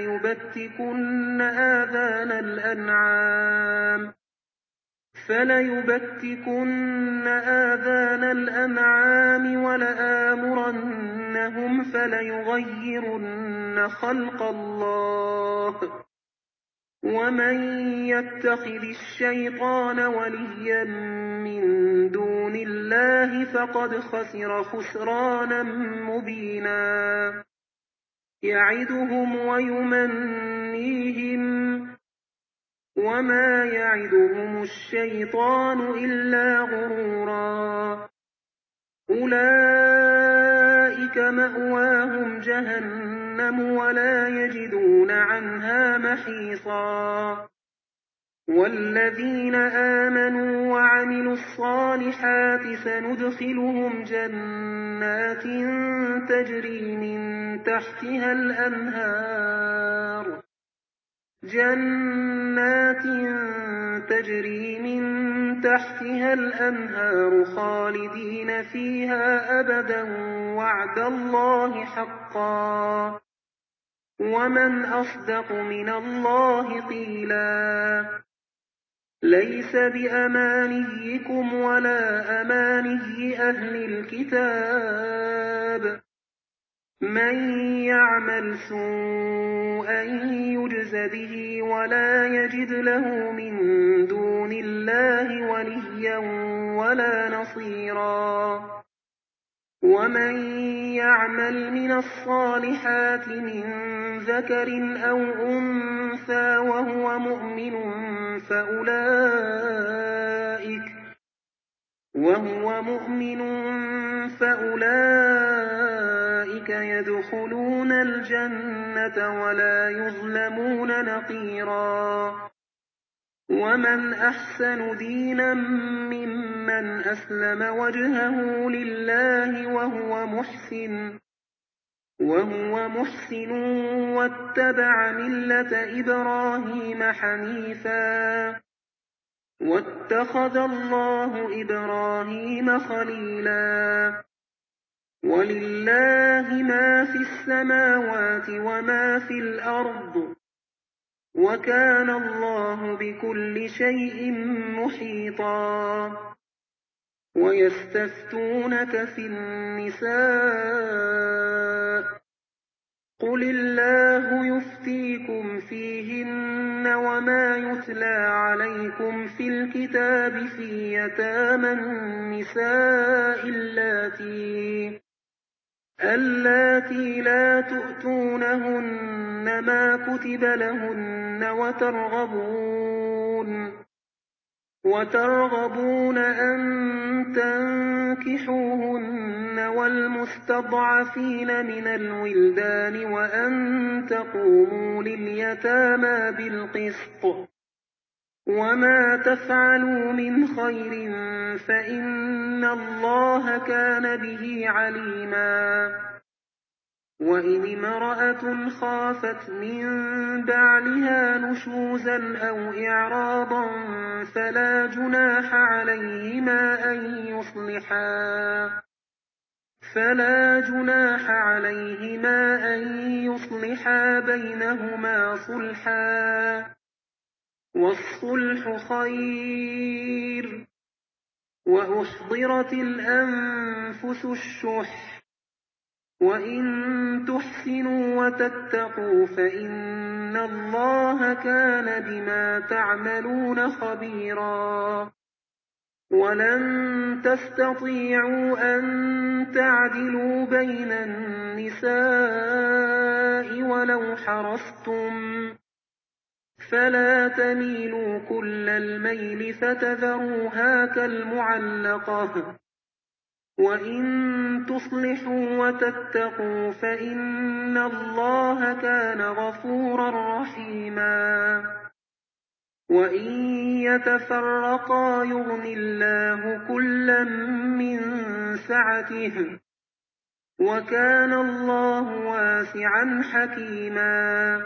فَلَيُبَتِّكُنَّ آذَانَ الْأَنْعَامِ وَلَآمُرَنَّهُمْ فَلَيُغَيِّرُنَّ خَلْقَ اللَّهِ ۚ وَمَن يَتَّخِذِ الشَّيْطَانَ وَلِيًّا مِّن دُونِ اللَّهِ فَقَدْ خَسِرَ خُسْرَانًا مُّبِينًا يَعِدُهُمْ وَيُمَنِّيهِمْ ۖ وَمَا يَعِدُهُمُ الشَّيْطَانُ إِلَّا غُرُورًا أُولَٰئِكَ مَأْوَاهُمْ جَهَنَّمُ جهنم ولا يجدون عنها محيصا والذين آمنوا وعملوا الصالحات سندخلهم جنات تجري من تحتها الأنهار خالدين فيها أبدا وعد الله حقا ومن أصدق من الله قيلا ليس بأمانيكم ولا أماني أهل الكتاب من يعمل سوءا يجز به ولا يجد له من دون الله وليا ولا نصيرا ومن يعمل من الصالحات من ذكر أو أنثى وهو مؤمن فأولئك يدخلون الجنة ولا يظلمون نقيرا ومن أحسن دينا ممن أسلم وجهه لله وهو محسن واتبع ملة إبراهيم حنيفا واتخذ الله إبراهيم خليلا ولله ما في السماوات وما في الأرض وكان الله بكل شيء محيطا ويستفتونك في النساء قل الله يفتيكم فيهن وما يتلى عليكم في الكتاب في يتامى النساء اللاتي لا تؤتونهن ما كتب لهن وترغبون أن تنكحوهن والمستضعفين من الولدان وأن تقوموا لليتامى بالقسط وما تفعلوا من خير فإن الله كان به عليما وإن امرأة خافت من بعلها نشوزا أو إعراضا فلا جناح عليهما أن يصلحا بينهما صلحا والصلح خير وأحضرت الأنفس الشح وإن تحسنوا وتتقوا فإن الله كان بما تعملون خبيرا ولن تستطيعوا أن تعدلوا بين النساء ولو حرصتم فلا تميلوا كل الميل فتذروها كالمعلقة وإن تصلحوا وتتقوا فإن الله كان غفورا رحيما وإن يتفرقا يغن الله كلا من سعته وكان الله واسعا حكيما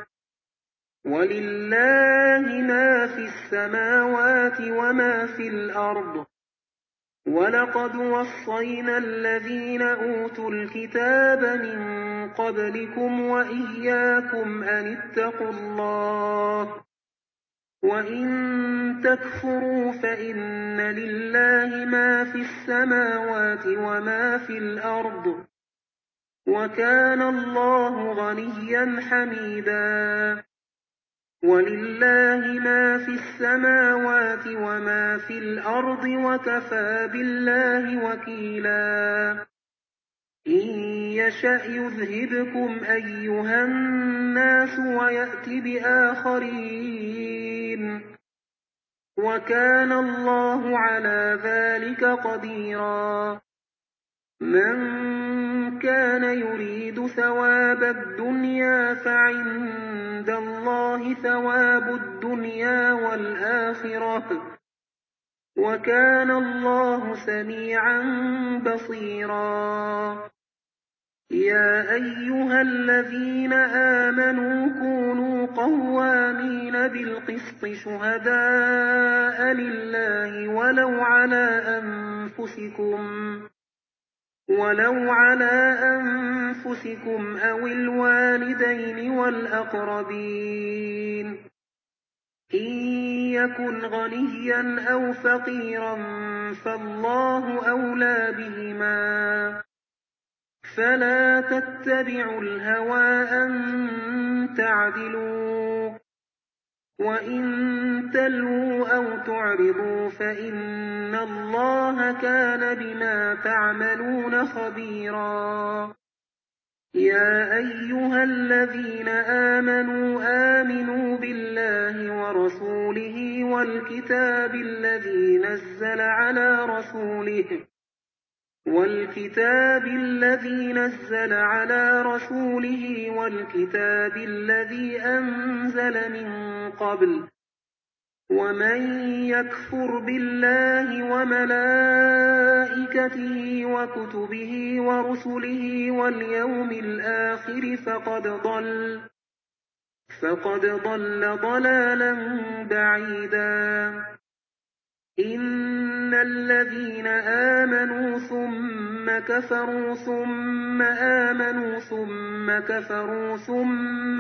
ولله ما في السماوات وما في الأرض ولقد وصينا الذين أوتوا الكتاب من قبلكم وإياكم أن اتقوا الله وإن تكفروا فإن لله ما في السماوات وما في الأرض وكان الله غنيا حميدا ولله ما في السماوات وما في الأرض وكفى بالله وكيلا إن يشأ يذهبكم أيها الناس ويأت بآخرين وكان الله على ذلك قديرا من كان يريد ثواب الدنيا فعند الله ثواب الدنيا والآخرة وكان الله سميعا بصيرا يا أيها الذين آمنوا كونوا قوامين بالقسط شهداء لله ولو على أنفسكم أو الوالدين والأقربين إن يكن غنيا أو فقيرا فالله أولى بهما فلا تتبعوا الهوى أن تعدلوا وإن تلووا أو تعرضوا فإن الله كان بما تعملون خبيرا يا أيها الذين آمنوا بالله ورسوله والكتاب الذي نزل على رسوله والكتاب الذي أنزل من قبل ومن يكفر بالله وملائكته وكتبه ورسله واليوم الآخر فقد ضل ضلالا بعيدا إن الذين آمنوا ثم كفروا ثم آمنوا ثم كفروا ثم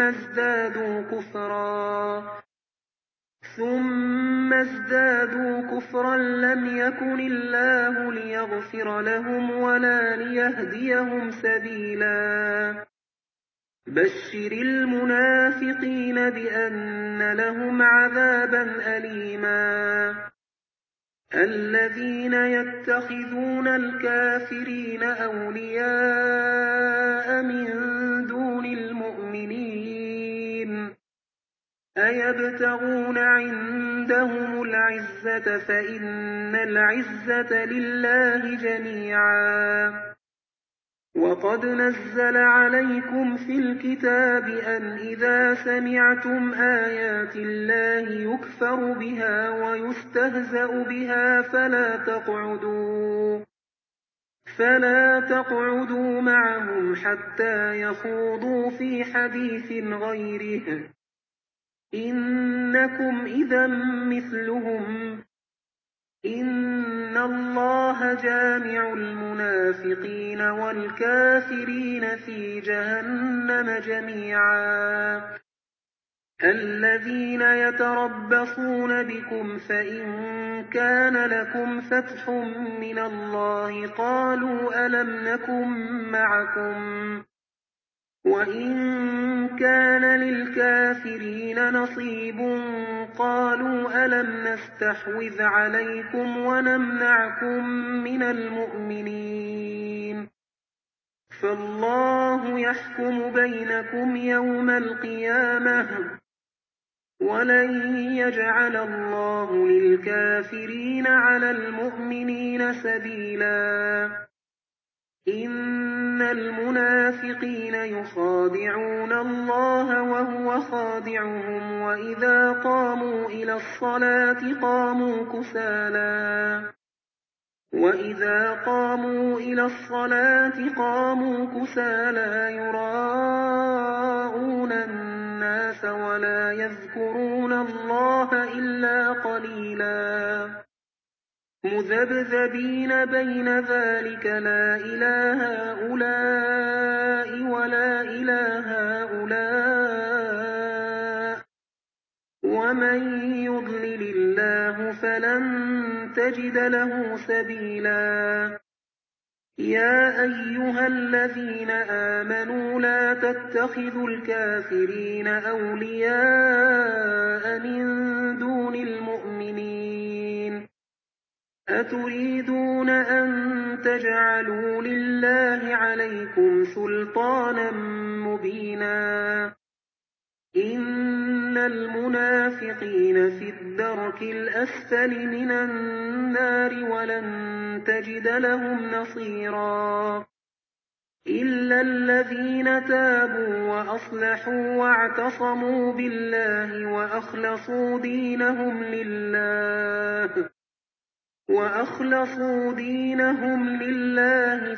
ازدادوا كفرا لم يكن الله ليغفر لهم ولا ليهديهم سبيلا بشر المنافقين بأن لهم عذابا أليما الذين يتخذون الكافرين أولياء من دون المؤمنين أيبتغون عندهم العزة فإن العزة لله جميعا وقد نزل عليكم في الكتاب أن إذا سمعتم آيات الله يكفر بها ويستهزأ بها فلا تقعدوا معهم حتى يخوضوا في حديث غيره إنكم إذا مثلهم إن الله جامع المنافقين والكافرين في جهنم جميعا الذين يتربصون بكم فإن كان لكم فتح من الله قالوا ألم نكن معكم وإن كان للكافرين نصيب قالوا ألم نستحوذ عليكم ونمنعكم من المؤمنين فالله يحكم بينكم يوم القيامة ولن يجعل الله للكافرين على المؤمنين سبيلا إن المنافقين يخادعون الله وهو خادعهم وإذا قاموا إلى الصلاة قاموا كسالى يراءون الناس ولا يذكرون الله إلا قليلا مذبذبين بين ذلك لا إله هؤلاء ولا إله هؤلاء ومن يضلل الله فلن تجد له سبيلا يا أيها الذين آمنوا لا تتخذوا الكافرين أولياء من دون المؤمنين أتريدون أن تجعلوا لله عليكم سلطانا مبينا إن المنافقين في الدرك الأسفل من النار ولن تجد لهم نصيرا إلا الذين تابوا وأصلحوا واعتصموا بالله وأخلصوا دينهم لله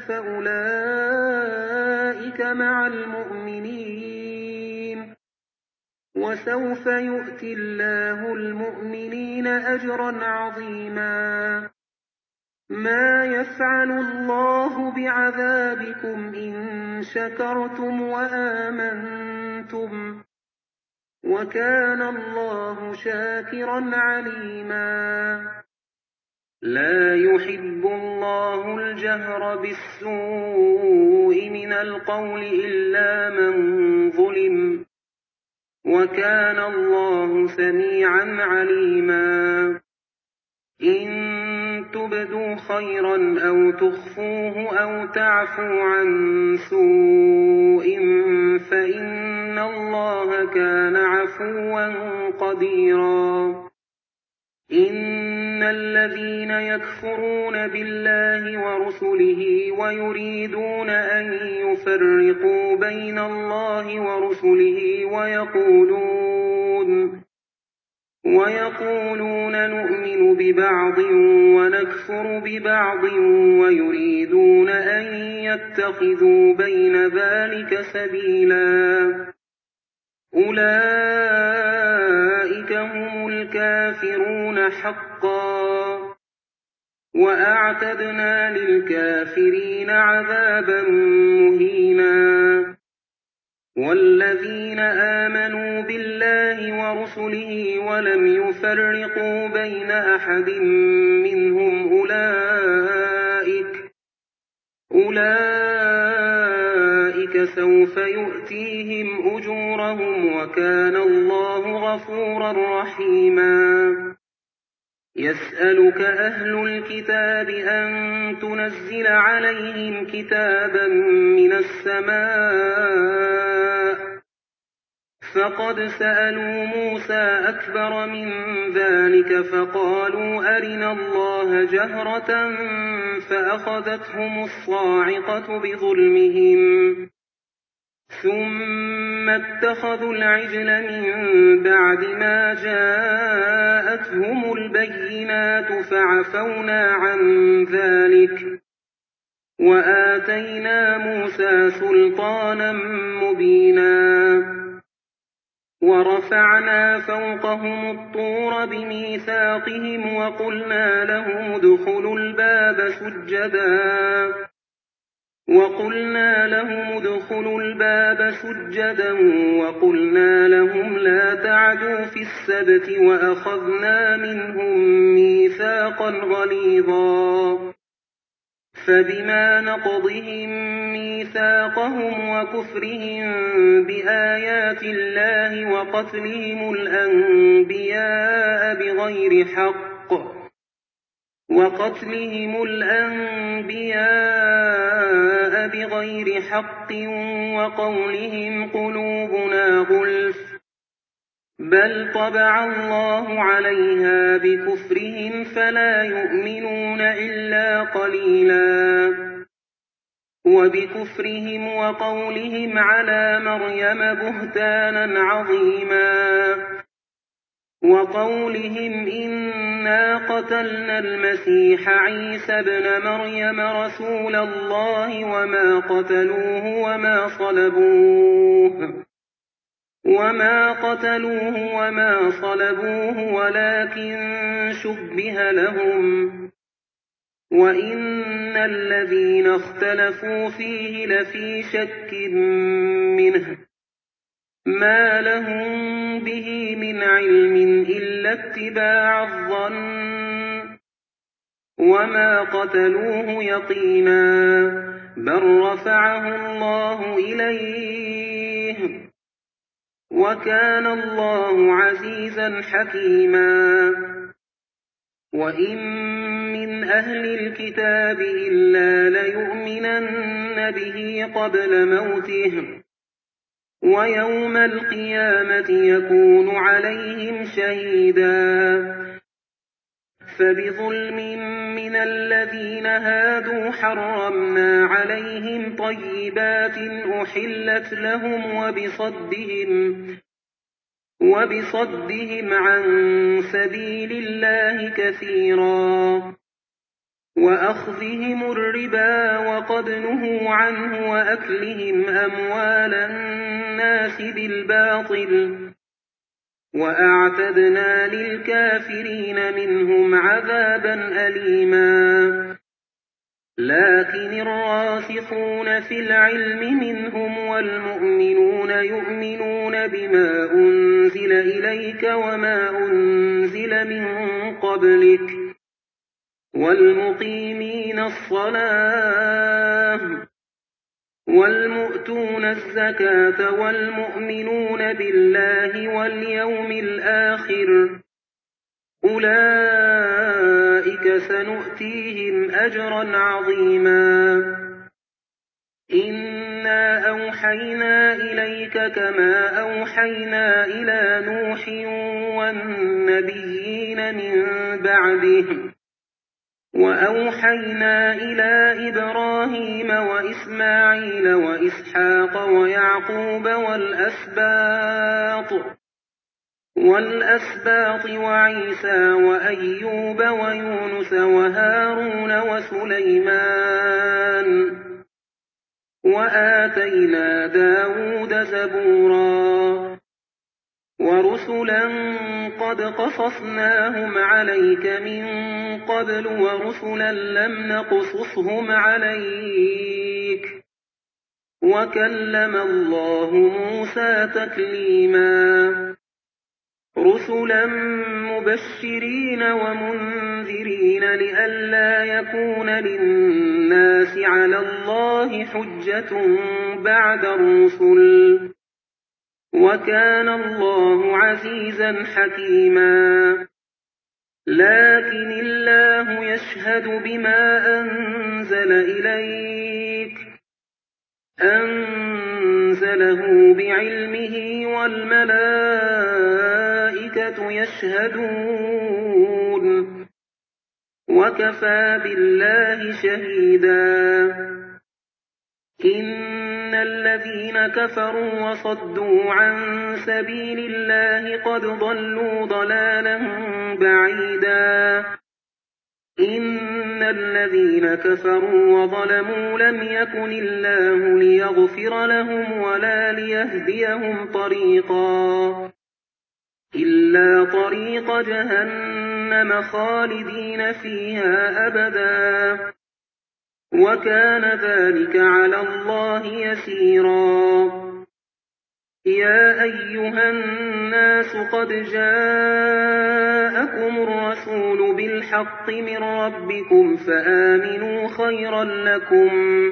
فأولئك مع المؤمنين، وسوف يؤتي الله المؤمنين أجرا عظيما. ما يفعل الله بعذابكم إن شكرتم وآمنتم، وكان الله شاكرا عليما. لا يحب الله الجهر بالسوء من القول إلا من ظلم، وكان الله سميعا عليما. إن تبدوا خيرا أو تخفوه أو تعفوا عن سوء فإن الله كان عفوا قديرا. إن الذين يكفرون بالله ورسله ويريدون أن يفرقوا بين الله ورسله ويقولون نؤمن ببعض ونكفر ببعض ويريدون أن يتخذوا بين ذلك سبيلا، أولئك هم الكافرون حقا، وأعتدنا للكافرين عذابا مهينا. والذين آمنوا بالله ورسله ولم يفرقوا بين أحد منهم أولئك سوف يؤتيهم أجورهم، وكان الله غفورا رحيما. يسألك أهل الكتاب أن تنزل عليهم كتابا من السماء، فقد سألوا موسى أكبر من ذلك فقالوا أرنا الله جهرة فأخذتهم الصاعقة بظلمهم، ثم اتخذوا العجل من بعد ما جاءتهم البينات فعفونا عن ذلك وآتينا موسى سلطانا مبينا. ورفعنا فوقهم الطور بميثاقهم وقلنا لهم ادخلوا الباب سجدا وقلنا لهم لا تعدوا في السبت وأخذنا منهم ميثاقا غليظا. فبما نقضهم ميثاقهم وكفرهم بآيات الله وقتلهم الأنبياء بغير حق وقولهم قلوبنا غلف، بل طبع الله عليها بكفرهم فلا يؤمنون إلا قليلا. وبكفرهم وقولهم على مريم بهتانا عظيما، وقولهم إنا قتلنا المسيح عيسى ابن مريم رسول الله وما قتلوه وما صلبوه ولكن شبه لهم، وإن الذين اختلفوا فيه لفي شك منه، ما لهم به من علم إلا اتباع الظن، وما قتلوه يقينا، بل رفعه الله إليه، وكان الله عزيزا حكيما. وإن من أهل الكتاب إلا ليؤمنن به قبل موته، ويوم القيامة يكون عليهم شهيدا. فبظلم من الذين هادوا حرمنا عليهم طيبات أحلت لهم وبصدهم عن سبيل الله كثيرا وأخذهم الربا وقد نهوا عنه وأكلهم أموال الناس بالباطل وأعتدنا للكافرين منهم عذابا أليما لكن الراسخون في العلم منهم والمؤمنون يؤمنون بما أنزل إليك وما أنزل من قبلك والمقيمين الصلاة والمؤتون الزكاة والمؤمنون بالله واليوم الآخر أولئك سنؤتيهم أجرا عظيما إنا أوحينا إليك كما أوحينا إلى نوح والنبيين من بعده وأوحينا إلى إبراهيم وإسماعيل وإسحاق ويعقوب والأسباط وعيسى وأيوب ويونس وهارون وسليمان وآتينا داود زبورا ورسلا قد قصصناهم عليك من قبل ورسلا لم نقصصهم عليك وكلم الله موسى تكليما رسلا مبشرين ومنذرين لئلا يكون للناس على الله حجة بعد الرسل وكان الله عزيزا حكيما لكن الله يشهد بما أنزل إليك أنزله بعلمه والملائكة يشهدون وكفى بالله شهيدا إن الذين كفروا وصدوا عن سبيل الله قد ضلوا ضلالا بعيدا إن الذين كفروا وظلموا لم يكن الله ليغفر لهم ولا ليهديهم طريقا إلا طريق جهنم خالدين فيها أبدا وكان ذلك على الله يسيرا يا أيها الناس قد جاءكم الرسول بالحق من ربكم فآمنوا خيرا لكم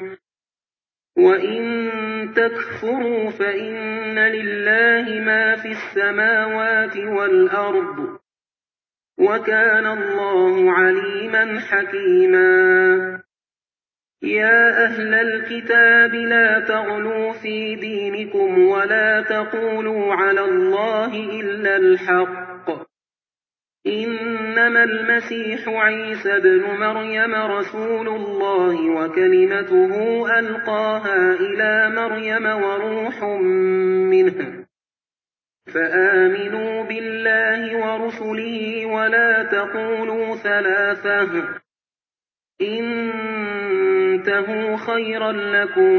وإن تكفروا فإن لله ما في السماوات والأرض وكان الله عليما حكيما يا أهل الكتاب لا تغلوا في دينكم ولا تقولوا على الله إلا الحق إنما المسيح عيسى ابن مريم رسول الله وكلمته ألقاها إلى مريم وروح منه فآمنوا بالله ورسله ولا تقولوا ثلاثة انتهوا خيرا لكم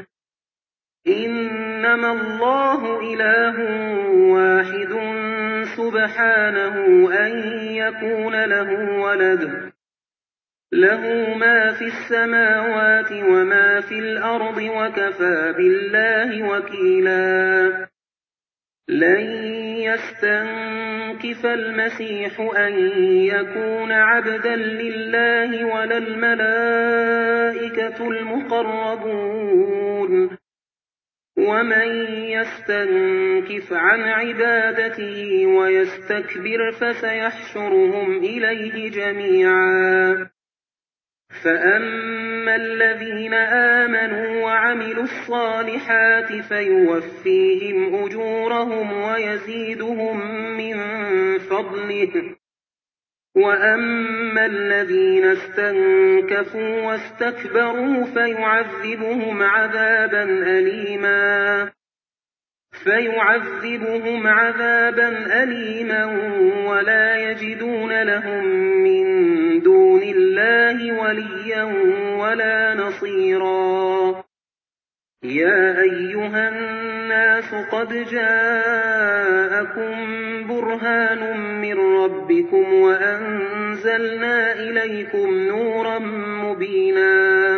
إنما الله إله واحد سبحانه أن يكون له ولد له ما في السماوات وما في الأرض وكفى بالله وكيلا لن يستنكف المسيح أن يكون عبدا لله ولا الملائكة المقربون ومن يستنكف عن عبادته ويستكبر فسيحشرهم إليه جميعا فأما الذين آمنوا وعملوا الصالحات فيوفيهم أجورهم ويزيدهم من فضله وأما الذين استنكفوا واستكبروا فيعذبهم عذابا أليما ولا يجدون لهم من دون الله وليا ولا نصيرا. يا أيها الناس قد جاءكم برهان من ربكم وأنزلنا إليكم نورا مبينا.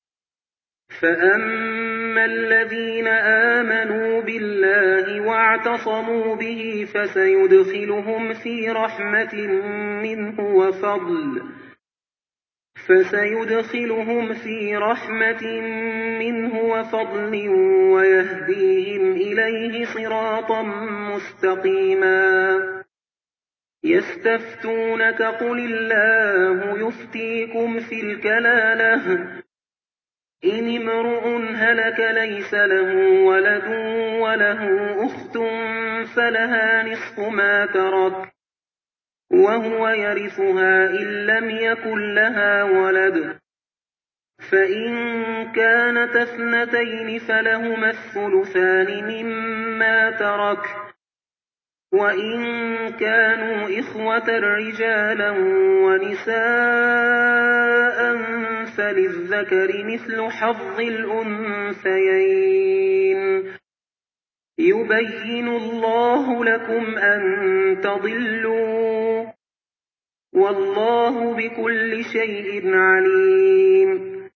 فأما الذين آمنوا بالله واعتصموا به فسيدخلهم في رحمة منه وفضل ويهديهم إليه صراطا مستقيما. يستفتونك قل الله يفتيكم في الكلالة إن امرؤ هلك ليس له ولد وله أخت فلها نصف ما ترك وهو يرثها إن لم يكن لها ولد، فإن كانت اثنتين فلهما الثلثان مما ترك، وإن كانوا إخوة رجالا ونساء فللذكر مثل حظ الأنثيين. يبين الله لكم أن تضلوا والله بكل شيء عليم.